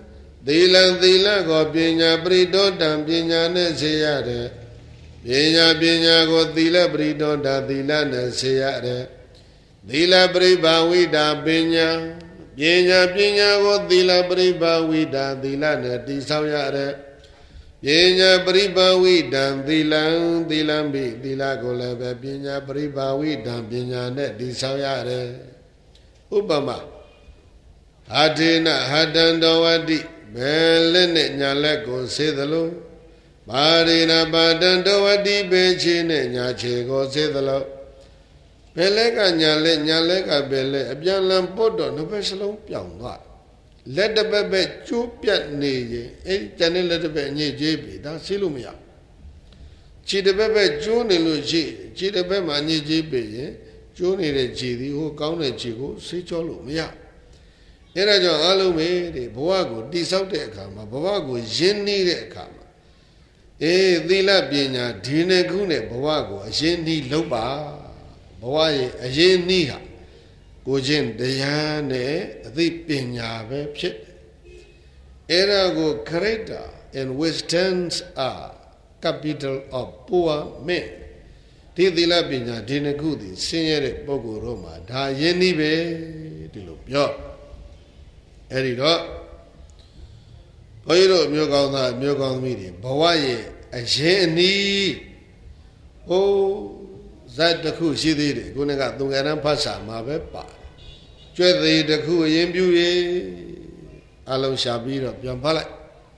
ကိုပညာပရိဒေါတပညာနဲ့ဆေးရတယ်ပညာကိုသီလပရိဒေါတသီလနဲ့ဆေးရတယ်သီလပရိဘာဝိတာပညာကိုသီလပရိဘာဝိတာသီလနဲ့တည်ဆောက်ရတယ်ပညာပရိဘာဝိတံသီလံပိသီလကိုလည်းပဲပညာပရိဘာဝိတံပညာနဲ့တည်ဆောက်ရတယ်ဥပမာဟာထေနဟာတံတော်ဝတိဘယ်လက်နဲ့ညာလက်ကိုဆေးသလိုပါရိနာပါတံတော်ဝတိပဲခြေနဲ့ညာခြေကိုဆေးသလိုဘယ်လက်ကညာလက်ကဘယ်လက်အပြန်လန်ပုတ်တော့နှစ်ဖက်စလုံးပြောင်းသွားလက်တစ်ပတ်ပဲကျိုးပြတ်နေရင်အဲ့တန်တဲ့လက်တစ်ပတ်အညစ်ကြေးပြီဒါဆေးလို့မရခြေတစ်ပတ်ပဲကျိုးနေလို့ခြေတစ်ပတ်မှာအညစ်ကြေးပြီရင်ကျိုးနေတဲ့ခြေသည်ဟိုကောင်းတဲ့ခြေကိုဆေးကြောလို့မရအဲ့ဒါကြောင့်အားလုံးပဲဒီဘဝကိုတိဆောက်တဲ့အခါမှာဘဝကိုယဉ်နေတဲ့အခါမှာသီလပညာဒီနှစ်ခုနဲ့ဘဝကိုအရင်နှီးလုပ်ပါဘဝရဲ့အရင်နှီးဟာကိုချင်းတရားနဲ့အသိပညာပဲဖြစ်တယ်အဲ့ဒါကို character and wisdoms are capital of poor men ဒီသီလပညာဒီနှစ်ခုသည်ဆင်းရဲတဲ့ပုဂ္ဂိုလ်တို့မှာဒါယဉ်နှီးပဲဒီလိုပြောအဲ့ဒီတော့ဘုန်းကြီးတို့မျိုးကောင်းသားမျိုးကောင်းသမီးတွေဘဝရဲ့အရင်အနည်းဟိုဇတ်တစ်ခုရှိသေးတယ်ခုနကသံဃာရန်ဖတ်စာမှာပဲပါတယ်ကျွဲ့သေးတစ်ခုအရင်ပြုရေအလုံးရှာပြီးတော့ပြန်ဖတ်လိုက်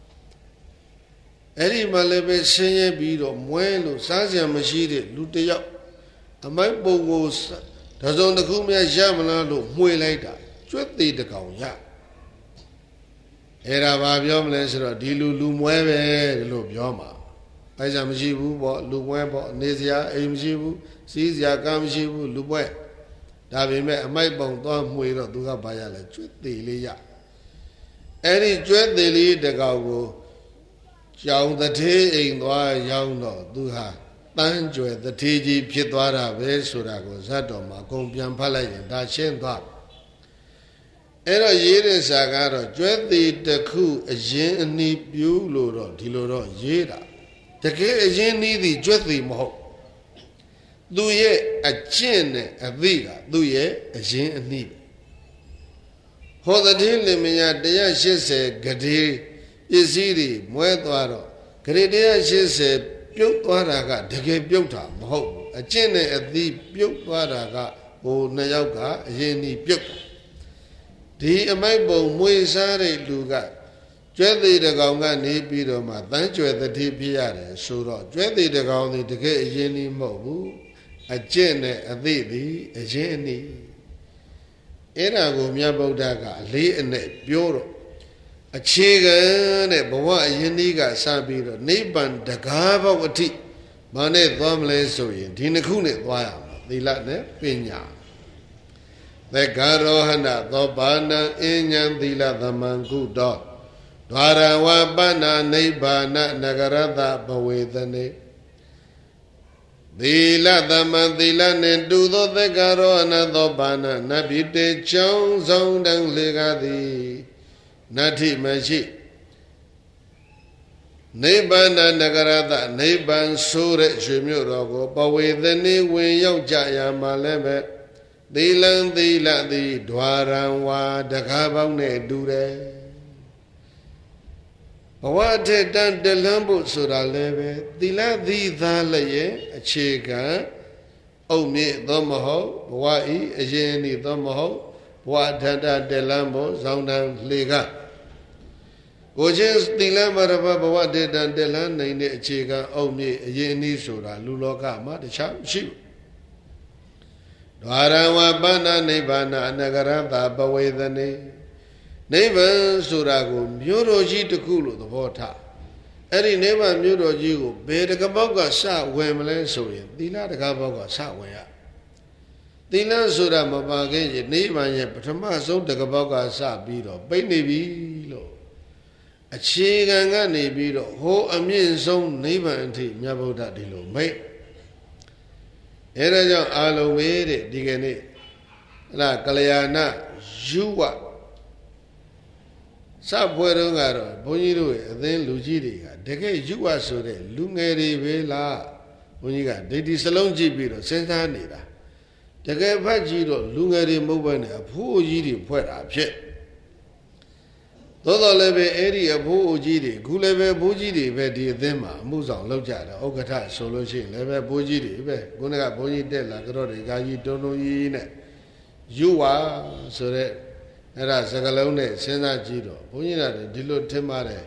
အဲ့ဒီမှာလည်းပဲဆင်းရဲပြီးတော့မွဲလို့စားစရာမရှိတဲ့လူတစ်ယောက်အမိုက်ပုံကိုတစုံတစ်ခုမှရမလားလို့မှွေလိုက်တာကျွဲ့သေးတစ်ကောင်ရအဲ့ဒါဘာပြောမလဲဆိုတော့ဒီလူမွဲပဲလို့ပြောမှာအဲ့ဒါမရှိဘူးပေါ့လူမွဲပေါ့နေစရာအိမ်မရှိဘူးစီးစရာကမ်းမရှိဘူးလူပွဲဒါပေမဲ့အမိုက်ပုံသွားမှွေတော့သူကဘာရလဲကျွဲ့သေးလေးရအဲ့ဒီကျွဲ့သေးလေးတကောင်ကိုကြောင်တထေးအိမ်သွားရောက်တော့သူဟာတန်းကျွယ်တထေးကြီးဖြစ်သွားတာပဲဆိုတာကိုဇတ်တော်မှာအကုန်ပြန်ဖတ်လိုက်ရင်ဒါရှင်းသွားအဲ့တော့ရေးတဲ့စာကတော့ကျွဲ့သေးတစ်ခုအရင်အနီးပြူးလို့တော့ဒီလိုတော့ရေးတာတကယ်အရင်နီးသည်ကျွဲ့သေးမဟုတ်သူရဲ့အကျင့်နဲ့အသိကသူ့ရဲ့အရင်အနီးဟောတဲ့လင်မယား180ဂတိပစ္စည်းတွေမွဲသွားတော့ဂရေ180ပြုတ်သွားတာကတကယ်ပြုတ်တာမဟုတ်ဘူးအကျင့်နဲ့အသိပြုတ်သွားတာကဟိုနှစ်ယောက်ကအရင်နီးပြုတ်ဒီအမိုက်ပုံမွေစားတဲ့လူကကျွဲ့သေးတကောင်ကနေပြီးတော့မှတန်းကျွဲ့တတိဖြစ်ရတယ်ဆိုတော့ကျွဲ့သေးတကောင်ဒီတကယ်အရင်နီးမဟုတ်ဘူးအကျင့်နဲ့အသိသည်အရင်အနည်းအဲ့ဒါကိုမြတ်ဗုဒ္ဓကအလေးအနက်ပြောတော့အခြေခံတဲ့ဘဝအရင်ဒီကစပြီးတော့နိဗ္ဗာန်တကားပေါက်အထိဘာနဲ့သွားမလဲဆိုရင်ဒီနှစ်ခုနဲ့သွားရမှာသီလနဲ့ပညာသက္ကာရောဟဏသောဘာနံအဉ္ဉံသီလသမံကုတော Dwara Wabana Nibana Nagarada Bawedane Dila Dama Dila Nendudo the Garo Anadobana Nabite Chong Zong Dang Legadi Nati Maji Nebana Nagarada Neban Sure Shumurogo Bawedane when Yong Jaya Malebe Dilan Dila Di Dwaranwa Dakabane Dure Bawate Dan Delambo Sura Leve Dila Di Dalaye Achega Omi Domaho Bawai Ajeni Domaho Bawatanda Delambo Zondan Lega Gojes Dilamaraba Bawate Dan Delan Nine Achega Omi Ajeni Sura Luloka Madacham Shiv Dwarawa Bana Nebana Nagaranda Bawedane Neban Surago Muroji to Kulu the water. Any never Muroji, Beda Gaboga Sa Wemlen Soya, Dila the Gaboga Sa Wea. Dila Sura Mabage, Neban Yepatamaso the Gaboga Sa Bido, Baby Lo. A chiganga Nebido, Ho Amin Zone Neighbor and Tea, Yaboda Dilo, mate. Eraja Alo Wede, Digane La Kalayana, Jua. Sabuero, Boniru, then Lugidiga, Deke Jua Sode, Lungeri Vela, Uniga, Dedi Salon Gibiro, Santa Nida. Deke Vagiro, Lungeri Mobane, a poor Gidi, Puera, Pet. Todo leve eri a poor Gidi, Guleve Bujidi, Vedi Dema, Muzan, Lojada, Ogata, Solution, Leve Bujidi, Gunaga Boni Della, Grodi, Gayi, Dono Yine, Jua, so that. Era Sagalone, Sena Gido, Bunina, Dilo Temare,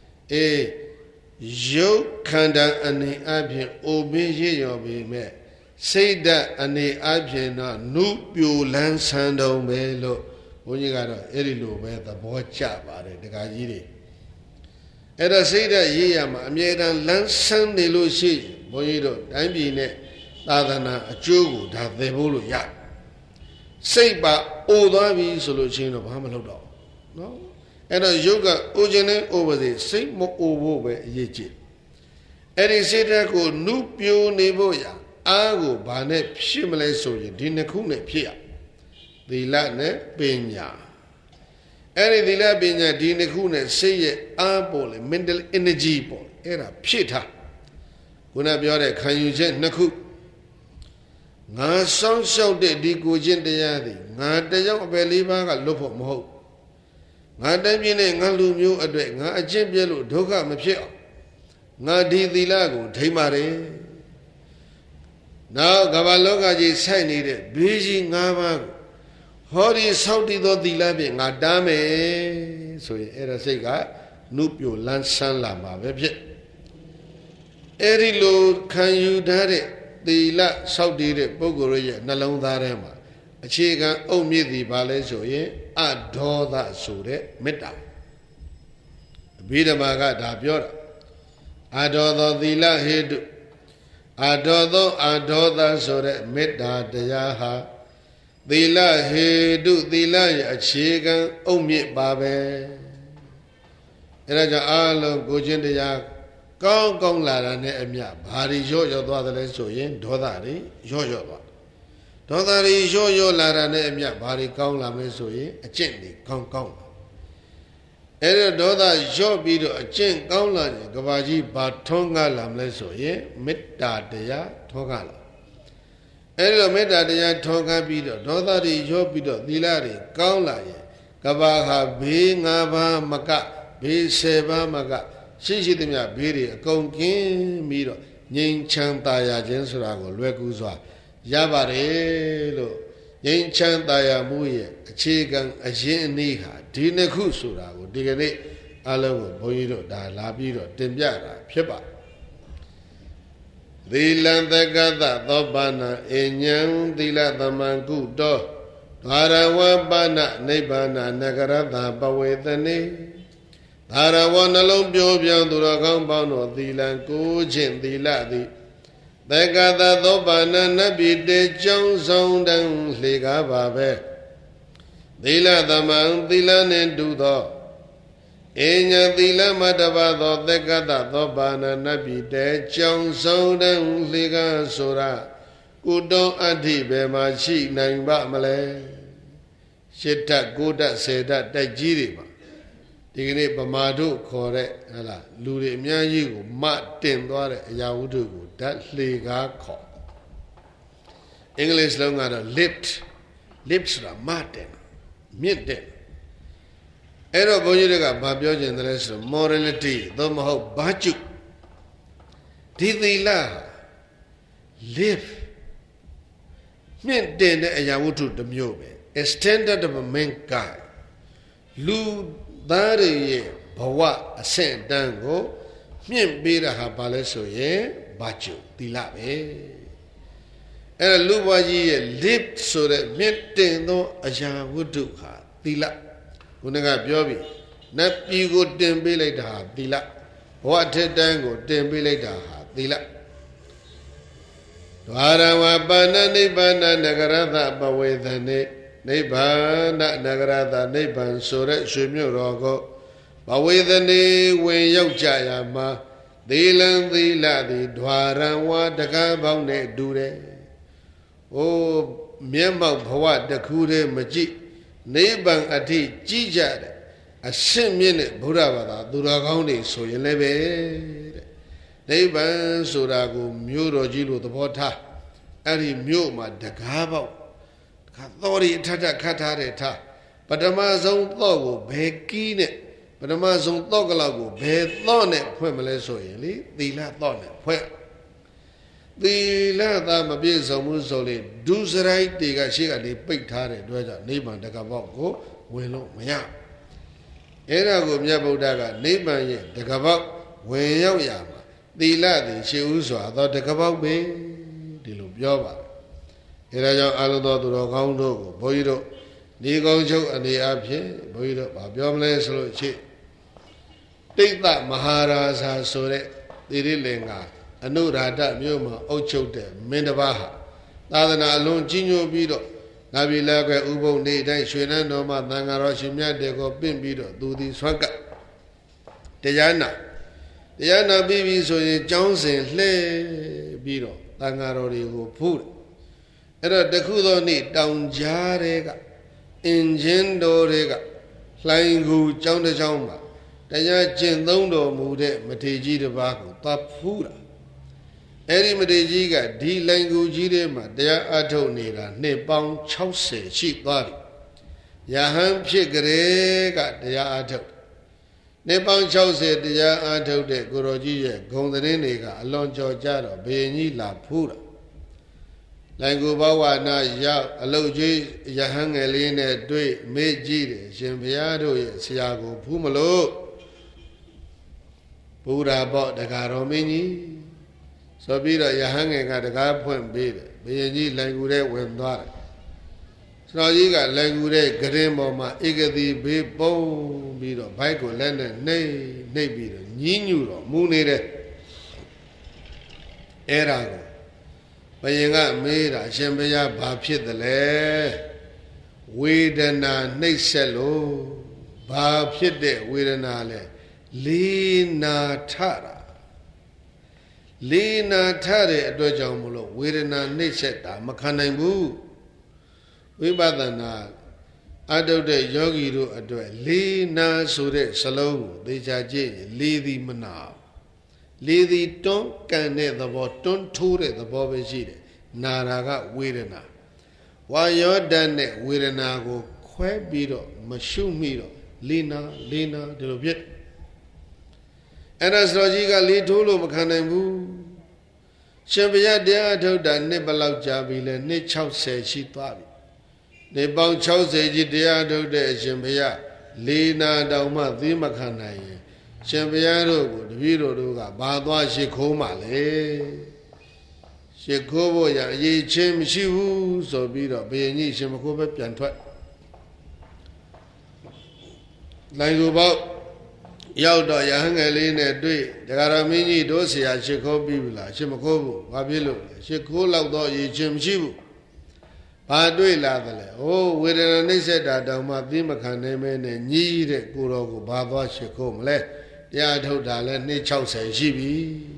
Yo Kanda and the Abian, Obi Yobi me, say that and the Abian, Nupio Lansando Melo, Bunigado, Erilu, where the boy chapa, the Gajiri. Era say that Yam, Amedan Lansan de Lucy, Bonido, Dambine, Ladana, a Jugu, that they bulu yak. Say ba Odavi solution of Hamalodo. No? And a yoga ojene over the same mo over yeji. And he said that go nupio neboya, ago bane shimale soya, dinakune pia. The latne benya. And the la benya dinakune say abole, mental energy ball, era pita. Kuna biore, can you jet naku? Nga song show de Digujin de Yadi, Nga de Young Beliva, Lopo Mo. Nga Damine, Nga Lumu, a drink, Nga a Jimbielu, Doga Mapio. Nga di the lago, Timare. Now Gavaloga is signing busy Ngava. Hori Saudi do the labi, Nga Dame. So era sega, Nupio, Lansan Lama, Webjet. Eri Lord, can you dare? The la Saudi Bogoria, Nalong Darema, a chiga, O Midi Balesoye, adore that Sure, Meta. Bidamaga Dabiora. Adore the la head, adore that Sure, Meta de Yaha. The la head, the la a chiga, O Mid Babe. Eraja Alo, Gojin de Yak. Gong la ne emia, Bari Jojo the Soyen, Dodari, Jojo. Dodari Jojo la ne emia, Bari Gong la Mesoye, a gently, Gong. Ere Doda Jobido, a gent Gong la, Gabaji, Batonga la Mesoye, Meta dea, Togala. Ere Meta dea, Toga Bido, Dodari Jobido, Dilari, Gong la, Gabaha, Be Nava Maka, Be Seba Maka. Since the Mia Biri, a conkin miro, Yin Chantaya Jensurago, Lueguzwa, Yabarelo, Yin Chantaya Muye, a chicken, a Jeniha, Dinakusurago, Digane, Alo, Boido, Da Labido, Tembiara, Pepa. The land that got that, Dobana, Enyang, the Ladamangu, Do, Darawa Bana, Nebana, Nagarada, Bawe the name. Darawan alone Biobian Duragan Bano, the Lanko, Jin, the Ladi. They got that Dobana, Nabi de Johnson, and Liga Babe. The Ladaman, the Lan and Dudo. Enya thila madaba tho tekata tho bana nabi te chong song dang liga sura kudong adi bema chi nang ba male shita kuda seda tai ji de ba di kene pama do kho de hala lu de amya ji ko ma tin twa de aya wuddu ko dat hle ka kho English လုံးကတော့ lift ဆိုတာမတင်မြင့်တဲ့အဲ့တော့ဘုန်းကြီးတွေကဘာပြောချင်တယ်လဲဆိုတော့ morality သို့မဟုတ် virtue ဒီသီလ live မြင့်တင်တဲ့အရာဝတ္ထုတစ်မျိုးပဲ a standard of mankind လူသားတွေရဲ့ဘဝအဆင့်အတန်းကိုမြင့်ပေးတာဟာဘာလဲဆိုရင် virtue သီလပဲအဲ့ဒါလူဘဝကြီးရဲ့ live ဆိုတဲ့မြင့်တင်သောအရာဝတ္ထုဟာသီလခုနကပြောပြီနတ်ပြည်ကိုတင်ပေးလိုက်တာဟာသီလဘဝထက်တန်းကိုတင်ပေးလိုက်တာဟာသီလဒွါရဝပါဏနိဗ္ဗာန်နဂရသပဝေသနေနိဗ္ဗာန်နဂရသနိဗ္ဗာန်ဆိုတဲ့ရွှေမြို့တော်ကိုပဝေသနေဝင်ရောက်ကြရမှာသီလံသီလသည်ဒွါရဝတကားပေါင်းနဲ့တူတယ်။အိုးမျက်မှောက်ဘဝတစ်ခုတည်းမကြည့်နိဗ္ဗာန်အထိကြည်ကြတယ်အရှင်းမြင့်တဲ့ဘုရားဘာသာသူတော်ကောင်းတွေဆိုရင်လည်းပဲတဲ့နိဗ္ဗာန်ဆိုတာကိုမြို့တော်ကြီးလို့သဘောထားအဲ့ဒီမြို့မှာတကားပေါက်ခါတော်ရီအထက်ထခတ်ထားတဲ့ထားပထမဆုံးတော့ကိုဘယ်ကီးနဲ့ပထမဆုံးတော့ကလောက်ကိုဘယ်တော့နဲ့ဖွင့်မလဲဆိုရင်လေသီလတော့နဲ့ဖွင့်သီလသာမပြည့်စုံဘူးဆိုလေဒုစရိုက်တွေကရှေ့ကနေပိတ်ထားတဲ့အတွက်ကြောင့်နိဗ္ဗာန်တကပေါက်ကိုဝင်လို့မရအဲ့ဒါကိုမြတ်ဗုဒ္ဓကနိဗ္ဗာန်ရဲ့တကပေါက်ဝင်ရောက်ရမှာသီလသည်ရှေ့ဥစွာသောတကပေါက်ပဲဒီလိုပြောပါတယ်အဲ့ဒါကြောင့်အလုံးသောသူတော်ကောင်းတို့ကိုဘုန်းကြီးတို့ဒီကောင်းချုပ်အနေအဖြင့်ဘုန်းကြီးတို့ဗာပြောမလဲဆိုလို့ရှိတိတ်သမဟာရာဇာဆိုတဲ့သီရိလင်္ကာအနုရာဓမြို့မှာအုပ်ချုပ်တဲ့မင်းတစ်ပါးဟာသာသနာအလွန်ကြီးညိုပြီးတော့ငါပြီလာခဲ့ဥပုံနေတိုင်းရွှေနန်းတော်မှာသံဃာတော်ရှင်မြတ်တေကိုပင့်ပြီးတော့သူသည်ဆွမ်းကပ်တရားနာပြီးပြီဆိုရင်ကျောင်းစဉ်လှည့်ပြီးတော့သံဃာတော်တွေကိုဖူးတယ်အဲ့တော့တခုသောနေ့တောင်ကြားတဲ့အင်ဂျင်တော်တွေကလှိုင်းကူကျောင်းတစ်ကျောင်းမှာတရားကျင့်သုံးတော်မူတဲ့မထေရကြီးတစ်ပါးကိုသတ်ဖူးတာအဲ့ဒီမထေရကြီးကဒီလှိုင်းကူကြီးထဲမှာတရားအထုတ်နေတာနှစ်ပေါင်း60ရှိသွားပြီယဟန်ဖြစ်ကြတဲ့ကတရားအထုတ်နှစ်ပေါင်း60တရားအထုတ်တဲ့ကိုရောကြီးရဲ့ဂုံသတင်းတွေကအလွန်ကြော်ကြတော့ဘယင်ကြီးလာဖူးတာလိုင်ကိုဘဝနာရောက်အလုတ်ကြီးယဟန်ငယ်လေးနဲ့တွေ့မေ့ကြည့်တယ်ရှင်ဘုရားတို့ရဲ့ဆရာကိုဖူးမလို့ဘုရားပေါ့တကာတော်မင်းကြီးဆိုပြီးတော့ယဟန်ငယ်ကတကားဖွင့်ပေးတယ်ဘုရင်ကြီးလိုင်ကူထဲဝင်သွားတယ်စတော်ကြီးကလိုင်ကူထဲဂရင်ပေါ်မှာဧကတိဘေးပုံပြီးတော့ဘိုက်ကိုလက်နဲ့နှိပ်ပြီးတော့ညင်းညူတော့မူနေတယ်အဲ့ဒါကိုဘုရင်ကမေးတာရှင်ဘုရားဘာဖြစ်တယ်လဲဝေဒနာနှိပ်ဆက်လို့ဘာဖြစ်တဲ့ဝေဒနာလဲလေးနာထတာလေးနာထတဲ့အတွက်ကြောင့်မလို့ဝေဒနာနှိပ်ဆက်တာမခံနိုင်ဘူးဝိပဿနာအထုတ်တဲ့ယောဂီတို့အတွက်လေးနာဆိုတဲ့စလုံးကိုသိချာကြည့်ရင်လေးသည်မနာလေးသည်တွန်းကန်တဲ့သဘောတွန်းထိုးတဲ့သဘောပဲရှိတယ်နာရာကဝေဒနာဝါယောဓာတ်နဲ့ဝေဒနာကိုခွဲပြီးတော့မရှုမိတော့လေးနာဒီလိုဖြစ်အဲ့ဒါစတော်ကြီးကလေးထိုးလို့မခံနိုင်ဘူးရှင်ဘုရားတရားထုတ်တာနှစ်ဘယ်လောက်ကြာပြီလဲနှစ်60ရှိသွားပြီနှစ်ပေါင်း60ကြီးတရားထုတ်တဲ့အရှင်ဘုရားလေးနာတောင်မှသီးမခံနိုင်ရင်ရှင်ဘုရားတို့ကိုတပည့်တော်တို့ကဘာသွားရှိခိုးမှလဲရှိခိုးဖို့ရအရေးချင်းမရှိဘူးဆိုပြီးတော့ဘုရင်ကြီးရှင်မခိုးပဲပြန်ထွက်လိုင်ကိုပေါက်ရောက်တော့ယဟန်ငယ်လေးနဲ့တွေ့ဒကာရမင်းကြီးတို့ဆရာရှိခိုးပြီးပြီလားရှင်မခိုးဘူးဘာဖြစ်လို့လဲရှိခိုးလောက်တော့အရေးချင်းမရှိဘူးဘာတွေ့လာတယ်လဲဟိုဝေဒနာနှိစ္စတာတောင်မှသိမခံနိုင်မဲနဲ့ညီးတဲ့ကိုတော်ကိုဘာသွားရှိခိုးမလဲတရားထုတ်တာလဲ260ရှိပြီ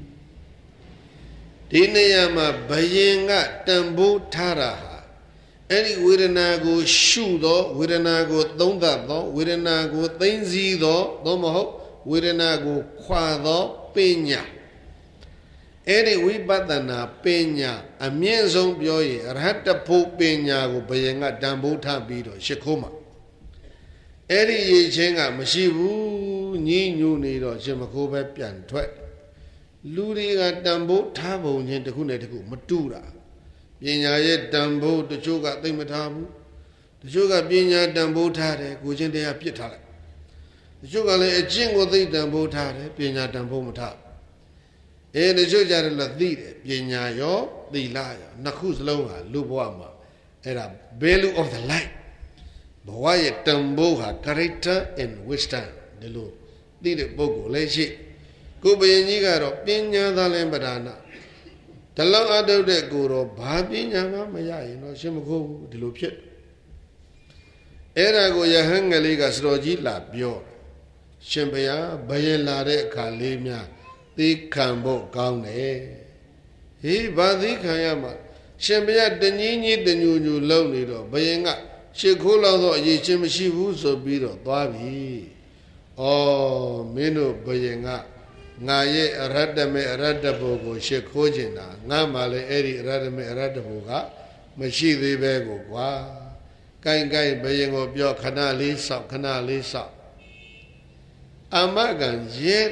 ဒီနေရာမှာဘယင်ကတန်ဖိုးထားတာဟာအဲ့ဒီဝေဒနာကိုရှုသောဝေဒနာကိုသုံးသပ်သောဝေဒနာကိုသိမ့်စည်းသောသို့မဟုတ်ဝေဒနာကိုခွာသောပညာအဲ့ဒီဝိပဿနာပညာအမြင့်ဆုံးပြောရင်အရဟတဖို့ပညာကိုဘယင်ကတန်ဖိုးထားပြီးတော့ရှ िख ိုးမှာအဲ့ဒီရည်ချင်းကမရှိဘူးညှိညူနေတော့ရှင်မခိုးပဲပြန်ထွက်လူတွေကတန်ဖိုးထားပုံချင်းတစ်ခုနဲ့တစ်ခုမတူတာပညာရဲ့တန်ဖိုးတချို့ကသိမထားဘူးတချို့ကပညာတန်ဖိုးထားတယ်ကိုချင်းတရားပြစ်ထားလိုက်တချို့ကလည်းအကျင့်ကိုသိတန်ဖိုးထားတယ်ပညာတန်ဖိုးမထားတချို့ကြတယ်လို့သိတယ်ပညာရောသီလရောနှစ်ခုစလုံးဟာလူဘဝမှာအဲ့ဒါ value of the life ဘဝရဲ့တန်ဖိုးဟာ character and wisdom ဒီလိုသိတဲ့ပုဂ္ဂိုလ်လည်းရှိကိုဘယင်ကြီးကတော့ပညာသာလင်ပဒါနာဒီလောက်အထုတ်တဲ့ကိုတော့ဘာပညာမှမရရင်တော့ရှင်မခိုးဘူးဒီလိုဖြစ်အဲ့ဒါကိုယဟန်ငယ်လေးကစတော်ကြီးလာပြောရှင်ဘုရားဘယင်လာတဲ့အခါလေးများသိခံဖို့ကောင်းတယ်ဟေးဘာသိခံရမှာရှင်ဘုရားတညီကြီးတညူညူလုံနေတော့ဘယင်ကရှ िख ိုးလောက်တော့အရေးချင်းမရှိဘူးဆိုပြီးတော့သွားပြီဩမင်းတို့ဘယင်ကငါရဲ့အရတ္တမေအရတ္တဘုကိုရှ िख ိုးခြင်းတာငါမှလည်းအဲ့ဒီအရတ္တမေအရတ္တဘုကမရှိသေးပဲကိုကွာကိုင်ကိုင်ဘယင်ကိုပြောခဏလေးစောက်ခဏလေးစောက်အမကံရဲ့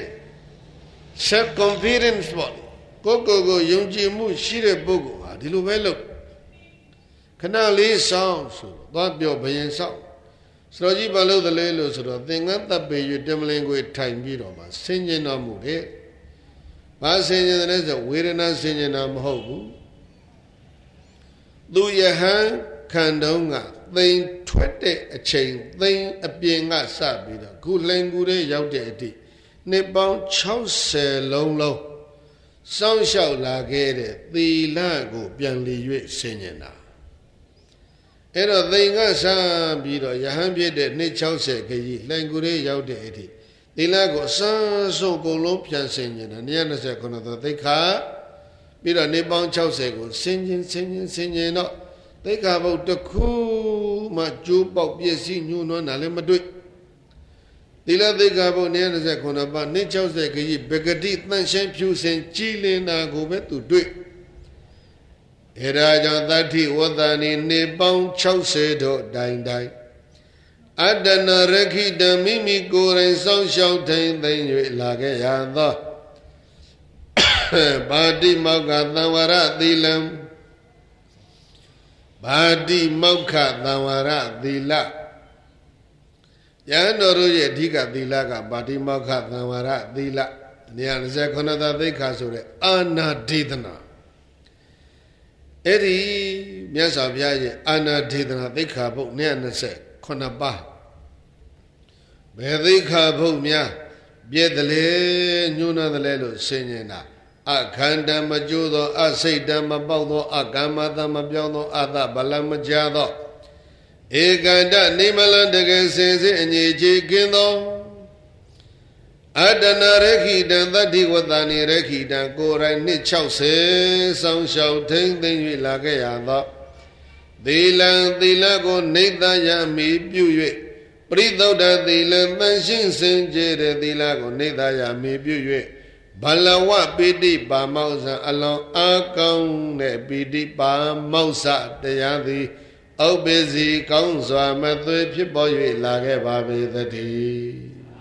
self confidence ပေါ့ကိုယုံကြည်မှုရှိတဲ့ပုဂ္ဂိုလ်ဟာဒီလိုပဲလုပ်ခဏလေးစောင့်ဆိုတော့ပြောဘယင်စောင့်စတော်ကြီးဘာလို့သလဲလို့ဆိုတော့သင်္ကန်းတပ်ပေ၍တမလင်ကိုထိုင်ပြီးတော့မှဆင်ញင်တော်မူတယ်။ဘာဆင်ញင်တယ်လဲဆိုဝေဒနာဆင်ញင်တာမဟုတ်ဘူး။သူယဟန်ခံတုံးကသိမ်ထွက်တဲ့အချိန်သိမ်အပြင်ကစပြီးတော့ခုလှိန်ကူတဲ့ရောက်တဲ့အထိနှစ်ပေါင်း60လုံးစောင့်ရှောက်လာခဲ့တဲ့သီလကိုပြန်လည်၍ဆင်ញင်တာအဲ့တော့သိင်္ဂဆန်းပြီးတော့ယဟန်ဖြစ်တဲ့နှစ်60ခကြီးလှိုင်ကူရေးရောက်တဲ့အထိသီလကိုအစမ်းဆုံးကုန်လုံးပြန်ဆင်ញင်တာ129သောသိက္ခာပြီးတော့နှစ်ပေါင်း60ကိုဆင်ញင်တော့သိက္ခာပုဒ်တစ်ခုမှကျိုးပေါက်ပြည့်စည်ညှိုးနွမ်းတာလည်းမတွေ့သီလသိက္ခာပုဒ်129ပါးနှစ်60ခကြီးဘဂတိတန်ရှင်းဖြူစင်ကြည်လင်တာကိုပဲသူတွေ့အဲဒါကြောင့်သတ္ထိဝတ္တနိနေပေါင်း60တို့တိုင်အတ္တနာရခိတမိမိကိုယ်တိုင်စောင့်ရှောက်ထိန်သိမ့်၍လာခဲ့ရသောပါတိမောက္ခသံဝရသီလံပါတိမောက္ခသံဝရသီလယဟန်တော်တို့ရဲ့အဓိကသီလကပါတိမောက္ခသံဝရသီလ129သာသိက္ခာဆိုတဲ့အာနာဒေသနာအဲ့ဒီမြတ်စွာဘုရားရဲ့အာနာဒေသနာသိက္ခာပုဒ်129ပါးဘယ်သိက္ခာပုဒ်များပြည့်တယ်လေညှိုးနှံတယ်လေလို့ဆင်ញင်တာအခန္ဓာမကျိုးသောအစိတ်တမပေါက်သောအကမ္မတမပြောင်းသောအတဗလမကြသောဧကန္တနေမလတကယ်စင်စစ်အငြိချေကင်းသောအတ္တနာရခိတံသတ္တိဝတ္တနိရခိတံကိုယ်တိုင်နှစ်60ဆောင်းလျှောက်ထိမ့်သိမ့်၍လာခဲ့ရသောသီလံသီလကိုနေတယမိပြု၍ပရိသုဒ္ဓသီလံတန်ရှင်းစင်ကြယ်တဲ့သီလကိုနေတယမိပြု၍ဘလဝပိဋိပါမောဇံအလွန်အားကောင်းတဲ့ပိဋိပါမောဇတရားသည်ဥပ္ပစီကောင်းစွာမသွေဖြစ်ပေါ်၍လာခဲ့ပါပေသတည်း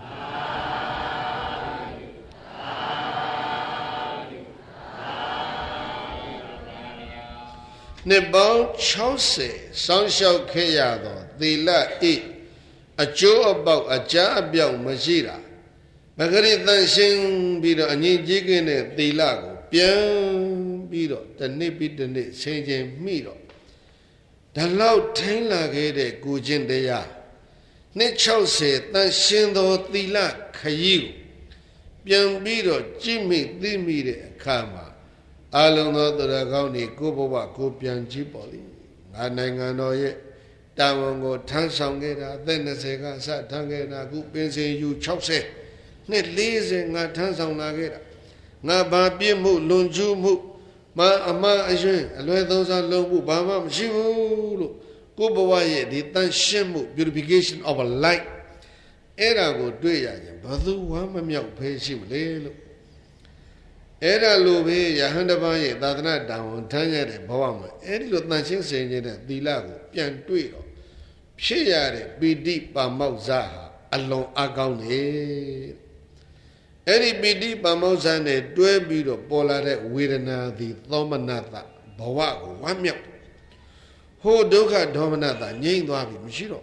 နှစ်ပေါင်း60စောင့်ရှောက်ခဲ့ရသောသီလဤအကျိုးအပေါက်အကြအပြောက်မရှိတာမဂရိတန်ရှင်းပြီးတော့အငြိကြီးကင်းတဲ့သီလကိုပြန်ပြီးတော့တစ်နှစ်ပြီးတစ်နှစ်ဆင်ခြင်မိတော့ဒါလောက်ထိန်းလာခဲ့တဲ့ကိုချင်းတရားနှစ်60တန်ရှင်းသောသီလခရီးကိုပြန်ပြီးတော့ကြည့်မိသိမိတဲ့အခါမှာအလုံးသောသူတော်ကောင်းတွေကိုဘဝကိုပြန်ကြည့်ပေါ်လိငနိုင်ငံတော်ရဲ့တာဝန်ကိုထမ်းဆောင်ခဲ့တာအသက်20ကအစထမ်းခဲ့တာအခုပင်စင်ယူ60နှစ်40ငါထမ်းဆောင်လာခဲ့တာငါဘာပြစ်မှုလွန်ကျူးမှုမအမအယွင်းအလွဲသုံးစားလုံးမှုဘာမှမရှိဘူးလို့ကိုယ်ဘဝရဲ့ဒီတန်ရှင်းမှု purification of a life အဲ့ဒါကိုတွေ့ရရင်ဘယ်သူဝမ်းမမြောက်ဖဲရှိမလဲလို့အဲ့ဒါလိုပဲယဟန်တပန်းရဲ့သာသနာတာဝန်ထမ်းရတဲ့ဘဝမှာအဲ့ဒီလိုတန်ရှင်းစင်ကြတဲ့သီလကိုပြန်တွေ့တော့ဖြစ်ရတဲ့ပိဋိပါမောက္ခဟာအလွန်အကောင်းတယ်အဲ့ဒီပိဋိပါမောက္ခနဲ့တွဲပြီးတော့ပေါ်လာတဲ့ဝေဒနာသည်သောမနတဘဝကိုဝမ်းမြောက်ဟိုဒုက္ခဒေါမနတငြိမ့်သွားပြီမရှိတော့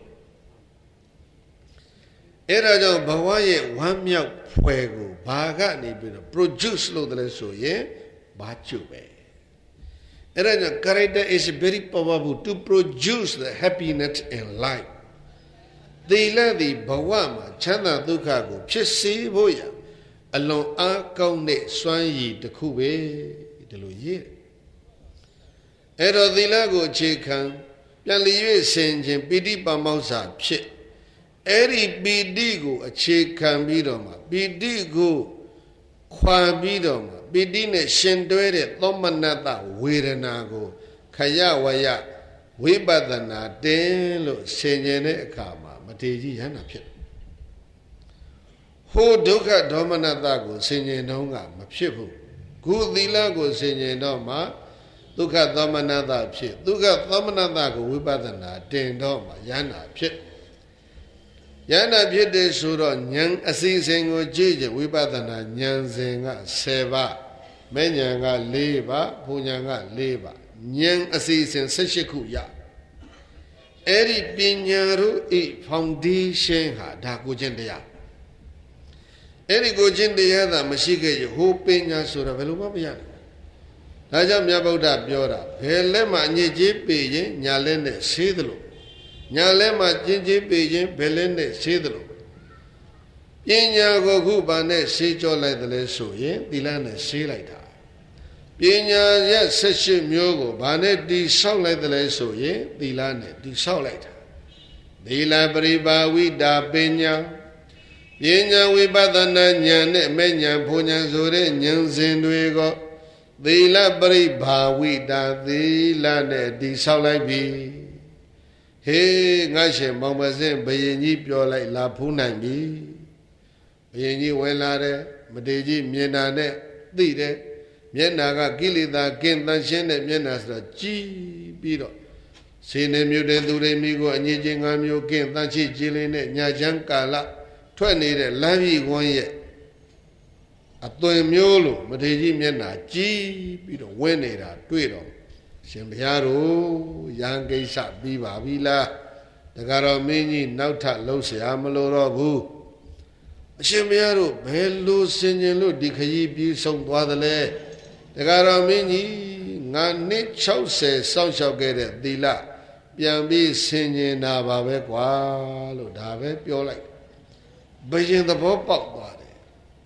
အဲ့ဒါကြောင့်ဘဝရဲ့ဝမ်းမြောက်ဖွယ်ကိုဘာကနေပြီးတော့ produce လုပ်တယ်ဆိုရင်ဘာကျွပဲအဲ့ဒါကြောင့် character is very powerful to produce the happiness in life သီလသည်ဘဝမှာချမ်းသာဒုက္ခကိုဖြစ်စေဖို့ရအလွန်အားကောင်းတဲ့စွမ်းရည်တစ်ခုပဲဒီလိုရေးအဲ့တော့သီလကိုအခြေခံပြန်လည်၍ဆင်ခြင်းပိဋိပါမောက္ခဖြစ်အဲ့ဒီပိဋိကိုအခြေခံပြီးတော့မှပိဋိကိုခွာပြီးတော့မှပိဋိနဲ့ရှင်တွဲတဲ့သောမနတဝေဒနာကိုခယဝယဝိပဿနာတင်လို့ဆင်ခြင်တဲ့အခါမှာမထေရကြီးရဟန္တာဖြစ်ဟိုဒုက္ခဒေါမနတကိုဆင်ခြင်တော့ကမဖြစ်ဘူးခုသီလကိုဆင်ခြင်တော့မှဒုက္ခသောမနတဖြစ်ဒုက္ခသောမနတကိုဝိပဿနာတင်တော့မှရဟန္တာဖြစ်ယန္တာဖြစ်တဲ့ဆိုတော့ဉာဏ်အစီအစဉ်ကိုကြည့်ကြဝိပဿနာဉာဏ်စဉ်က10ပါးမဲ့ဉာဏ်က4ပါးဘုံဉာဏ်က4ပါးဉာဏ်အစီအစဉ်18ခုရအဲ့ဒီပညာတို့ဤ foundation ဟာဒါကိုချင်းတရားအဲ့ဒီကိုချင်းတရားသာမရှိခဲ့ရဟိုပညာဆိုတာဘယ်လိုမှမရဘူးဒါကြောင့်မြတ်ဗုဒ္ဓပြောတာဘယ်လက်မှအညစ်အကြေးပေရင်ညာလက်နဲ့ဆေးသလိုညာလဲမှာကျင်းချင်းပေခြင်းဘယ်လဲနဲ့ဆေးသလိုပညာကိုခုဘာနဲ့ဆေးကြောလိုက်တယ်လဲဆိုရင်သီလနဲ့ဆေးလိုက်တာပညာရဲ့18မျိုးကိုဘာနဲ့တိဆောက်လိုက်တယ်လဲဆိုရင်သီလနဲ့တိဆောက်လိုက်တာသီလပရိပါဝိတာပညာပညာဝိပဿနာဉာဏ်နဲ့မဲ့ဉာဏ်ဘုံဉာဏ်ဆိုတဲ့ဉာဏ်စဉ်တွေကိုသီလပရိပါဝိတာသီလနဲ့တိဆောက်လိုက်ပြီဟေးငါရှင်မောင်မစင်းဘယင်ကြီးပြောလိုက်လာဖူးနိုင်ပြီဘယင်ကြီးဝင်လာတယ်မတေကြီးမြင်တာနဲ့သိတယ်မျက်နာကကိလေသာကင်းတန်ရှင်းတဲ့မျက်နာဆိုတော့ကြည်ပြီးတော့စေနေမျိုးတဲ့သူတွေမိကိုအငြိချင်း၅မျိုးကင်းတန်ရှိကြည်လင်းတဲ့ညာချမ်းကာလထွက်နေတဲ့လမ်းကြီးဝန်းရဲ့အသွင်မျိုးလို့မထေကြီးမျက်နာကြည်ပြီးတော့ဝင်းနေတာတွေ့တော့ရှင်ဘုရားတို့ရဟန်းကိစ္စပြီးပါပြီလားတခါတော့မင်းကြီးနောက်ထပ်လှုပ်ရှားမလို့တော့ဘူးအရှင်ဘုရားတို့ဘယ်လိုဆင်ခြင်လို့ဒီခရီးပြီးဆုံးသွားသလဲတခါတော့မင်းကြီးငါနှစ်60စောင့်ရှောက်ခဲ့တဲ့သီလပြန်ပြီးဆင်ခြင်တာပါပဲကွာလို့ဒါပဲပြောလိုက်ဘယင်သဘောပေါက်သွားတယ်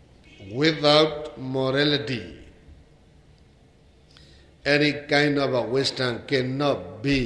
without morality any kind of a wisdom cannot be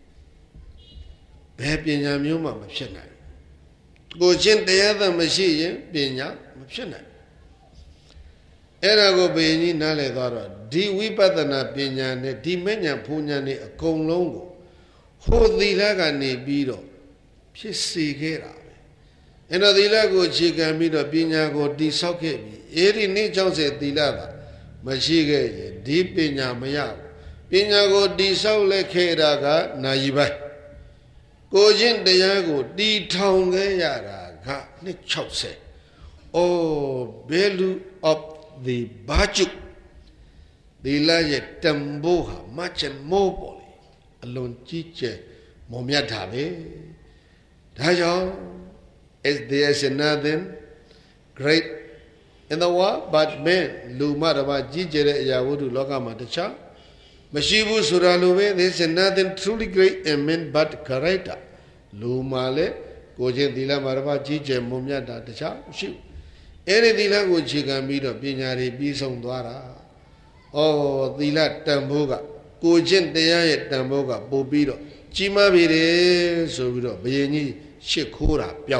ဘယ်ပညာမျိုးမှမဖြစ်နိုင်ကိုချင်းတရားသာမရှိရင်ပညာမဖြစ်နိုင်အဲ့ဒါကိုဘုရင်ကြီးနားလည်သွားတော့ဒီဝိပဿနာပညာနဲ့ဒီမဉ္ဇဉ်ဘုံဉာဏ်နဲ့အကုန်လုံးကိုဟိုသီလကနေပြီးတော့ဖြစ်စေခဲ့တာပဲအဲ့တော့သီလကိုအခြေခံပြီးတော့ပညာကိုတည်ဆောက်ခဲ့ပြီးအဲ့ဒီနေ့60သီလသာမရှိခဲ့ရင်ဒီပညာမရဘူးပညာကိုတည်ဆောက်လက်ခဲ့တာကနာယီပိုင်းကိုချင်းတရားကိုတည်ထောင်ခဲ့ရတာကနှစ်60 oh value of the virtue သီလရဲ့တန်ဖိုးဟာ much more ပေါ့လေအလွန်ကြီးကျယ်မွန်မြတ်တာပဲဒါကြောင့် is there is nothing great in the world but man လူမတပါကြီးကျယ်တဲ့အရာဝတ္ထုလောကမှာတခြားမရှိဘူးဆိုတာလိုပဲ there is nothing truly great in man but character လူမှာလည်းကိုချင်းသီလမှာတပါကြီးကျယ်မွန်မြတ်တာတခြားမရှိဘူးအဲ့ဒီသီလကိုအခြေခံပြီးတော့ပညာတွေပြီးဆုံးသွားတာဩသီလတန်ဖိုးကကိုကျင့်တရားရဲ့တန်ဖိုးကပို့ပြီးတော့ကြီးမားပြီတယ်ဆိုပြီးတော့ဘုရင်ကြီးရှစ်ခိုးတာပြောင်း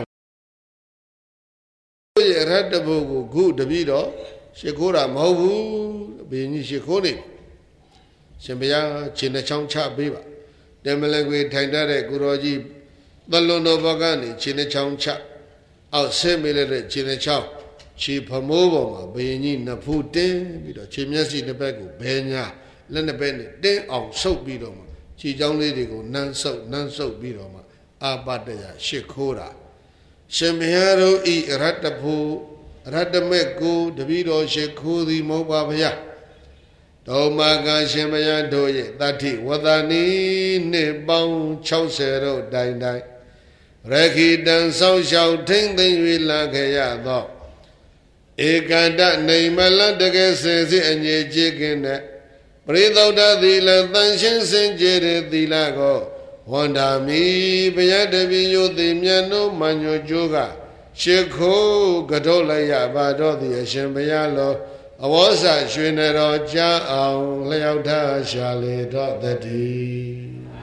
ရဲ့ရတ္တဘုကိုခုတပည့်တော့ရှစ်ခိုးတာမဟုတ်ဘူးဘုရင်ကြီးရှစ်ခိုးနေရှင်ဘုရားခြေနှချောင်းချပေးပါတမလကွေထိုင်တတ်တဲ့ကိုတော်ကြီးသလွန်တော်ဘက်ကနေခြေနှချောင်းချအောက်ဆင်းမိလိုက်တဲ့ခြေနှချောင်းခြေဖမိုးပေါ်မှာဘုရင်ကြီးနှစ်ဖူးတင်းပြီးတော့ခြေမျက်စိတစ်ဘက်ကိုဘဲညာလက်နှစ်ဘက်နဲ့တင်းအောင်ဆုပ်ပြီးတော့မှခြေချောင်းလေးတွေကိုနမ်းဆုပ်ပြီးတော့မှအာပတ္တယရှစ်ခိုးတာရှင်ဘုရားတို့ဤရတ္တဖို့ရတ္တမဲ့ကိုတပည့်တော်ရှစ်ခိုးသည်မဟုတ်ပါဗျာတော်မာကရှင်ဘုရားတို့ရဲ့တတ္ထိဝတ္တနီနှစ်ပေါင်း60တို့တိုင်တိုင်ရခိတံဆောင်းရှောက်ထိမ့်သိမ့်၍လာခဲ့ရသောဧကန္တနေမလတကယ်စင်စစ်အငြိကြည်ကင်းတဲ့ပရိသုဒ္ဓသီလတန်ရှင်းစင်ကြယ်တဲ့သီလကိုဝန္တာမိဘုရားတပည့်ယုသိမြတ်တို့မညိုကျိုးကရှစ်ခိုးကထုတ်လိုက်ရပါတော့သည်အရှင်ဘုရားလောအဝေါစာရွှေနတော်ကြားအောင်လျောက်ထားရှာလေတော့တည်း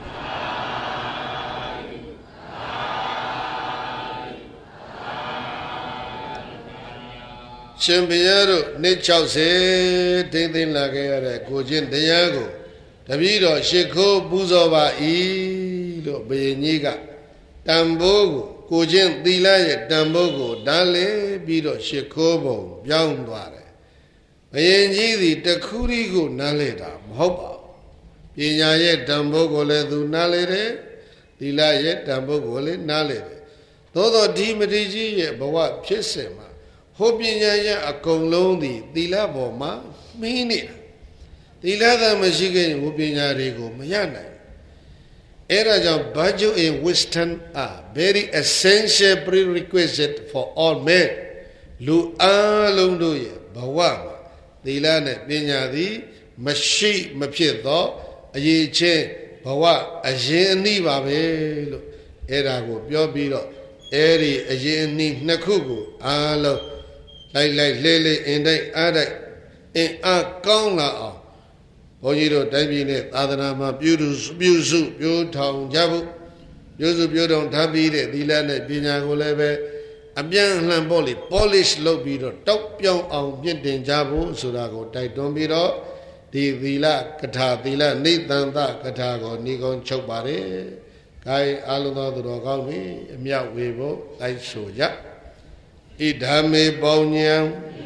ရှင်ဘုရားတို့နှစ်60ထိမ့်သိမ့်လာခဲ့ရတဲ့ကိုချင်းတရားကိုတပည့်တော်ရှစ်ခိုးပူဇော်ပါ၏လို့ဘုရင်ကြီးကတန်ဖိုးကိုချင်းသီလရဲ့တန်ဖိုးကိုတန်းလေပြီးတော့ရှစ်ခိုးပုံပြောင်းသွားတယ်ဘုရင်ကြီးသည်တခုရီကိုနားလေတာမဟုတ်ပါဘူးပညာရဲ့တန်ဖိုးကိုလည်းသူနားလေတယ်သီလရဲ့တန်ဖိုးကိုလည်းနားလေတယ်သို့သောဒီမတိကြီးရဲ့ဘဝဖြစ်စဉ်မှာဟောပညာရဲ့အကုန်လုံးသည်သီလပေါ်မှာမင်းနေတာသီလသာမရှိခဲ့ရင်ဟောပညာတွေကိုမရနိုင်အဲ့ဒါကြောင့် virtue and wisdom are very essential prerequisite for all men လူအလုံးတို့ရဲ့ဘဝမှာသီလနဲ့ပညာသည်မရှိမဖြစ်သောအရေးချင်းဘဝအရင်အနည်းပါပဲလို့အဲ့ဒါကိုပြောပြီးတော့အဲ့ဒီအရင်အနည်းနှစ်ခုကိုအားလုံးလိုက်လဲအင်တိုက်အားတိုက်အင်အားကောင်းလာအောင်ဘုန်းကြီးတို့တိုင်းပြည်နဲ့သာသနာမှာပြုထောင်ကြဖို့ပြုထောင်ထားပြီးတဲ့သီလနဲ့ပညာကိုလည်းပဲအပြန်အလှန်ပေါ့လေ polish လုပ်ပြီးတော့တောက်ပြောင်းအောင်မြင့်တင်ကြဖို့ဆိုတာကိုတိုက်တွန်းပြီးတော့ဒီသီလကထာသီလနိသန္တကထာကိုဏီကုံချုပ်ပါတယ်။ခိုင်အာလုံးသောသူတော်ကောင်းတွေအမြောက်ဝေဖို့တိုက်ဆိုကြ။ဣဓမ္မေပုံညံ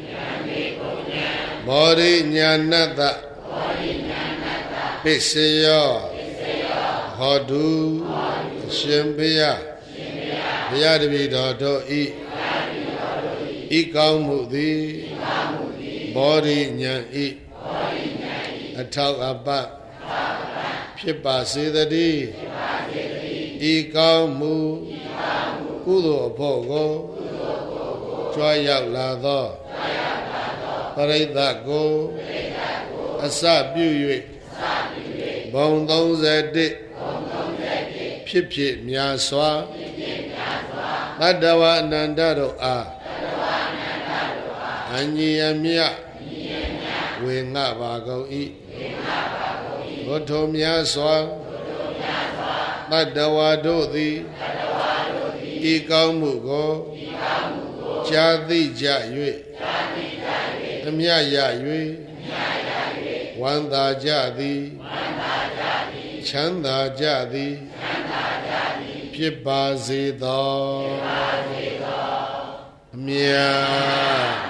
မောရိညာဏတ္တပစ္စယောဟောတုအရှင်ဘုရားဘုရားတပည့်တော်တို့ဤကောင်းမှုသည်မောရိညာဤအထောက်အပံ့ဖြစ်ပါစေတည်းဤကောင်းမှုကုသိုလ်အဖို့ကိုကြွားရောက်လာသောပရိသတ်ကိုအစပြု၍ဘုံ31ဖြစ်များစွာတတ္တဝအနန္တတို့အားအညီအမျှဝေငှပါကုန်၏ဘုထုများစွာတတ္တဝတို့သည်ဤကောင်းမှုကိုကြာသိကြ၍အမြတ်ရ၍ဝန္တာကြသည်ချမ်းသာကြသည်ဖြစ်ပါစေသောအမြတ်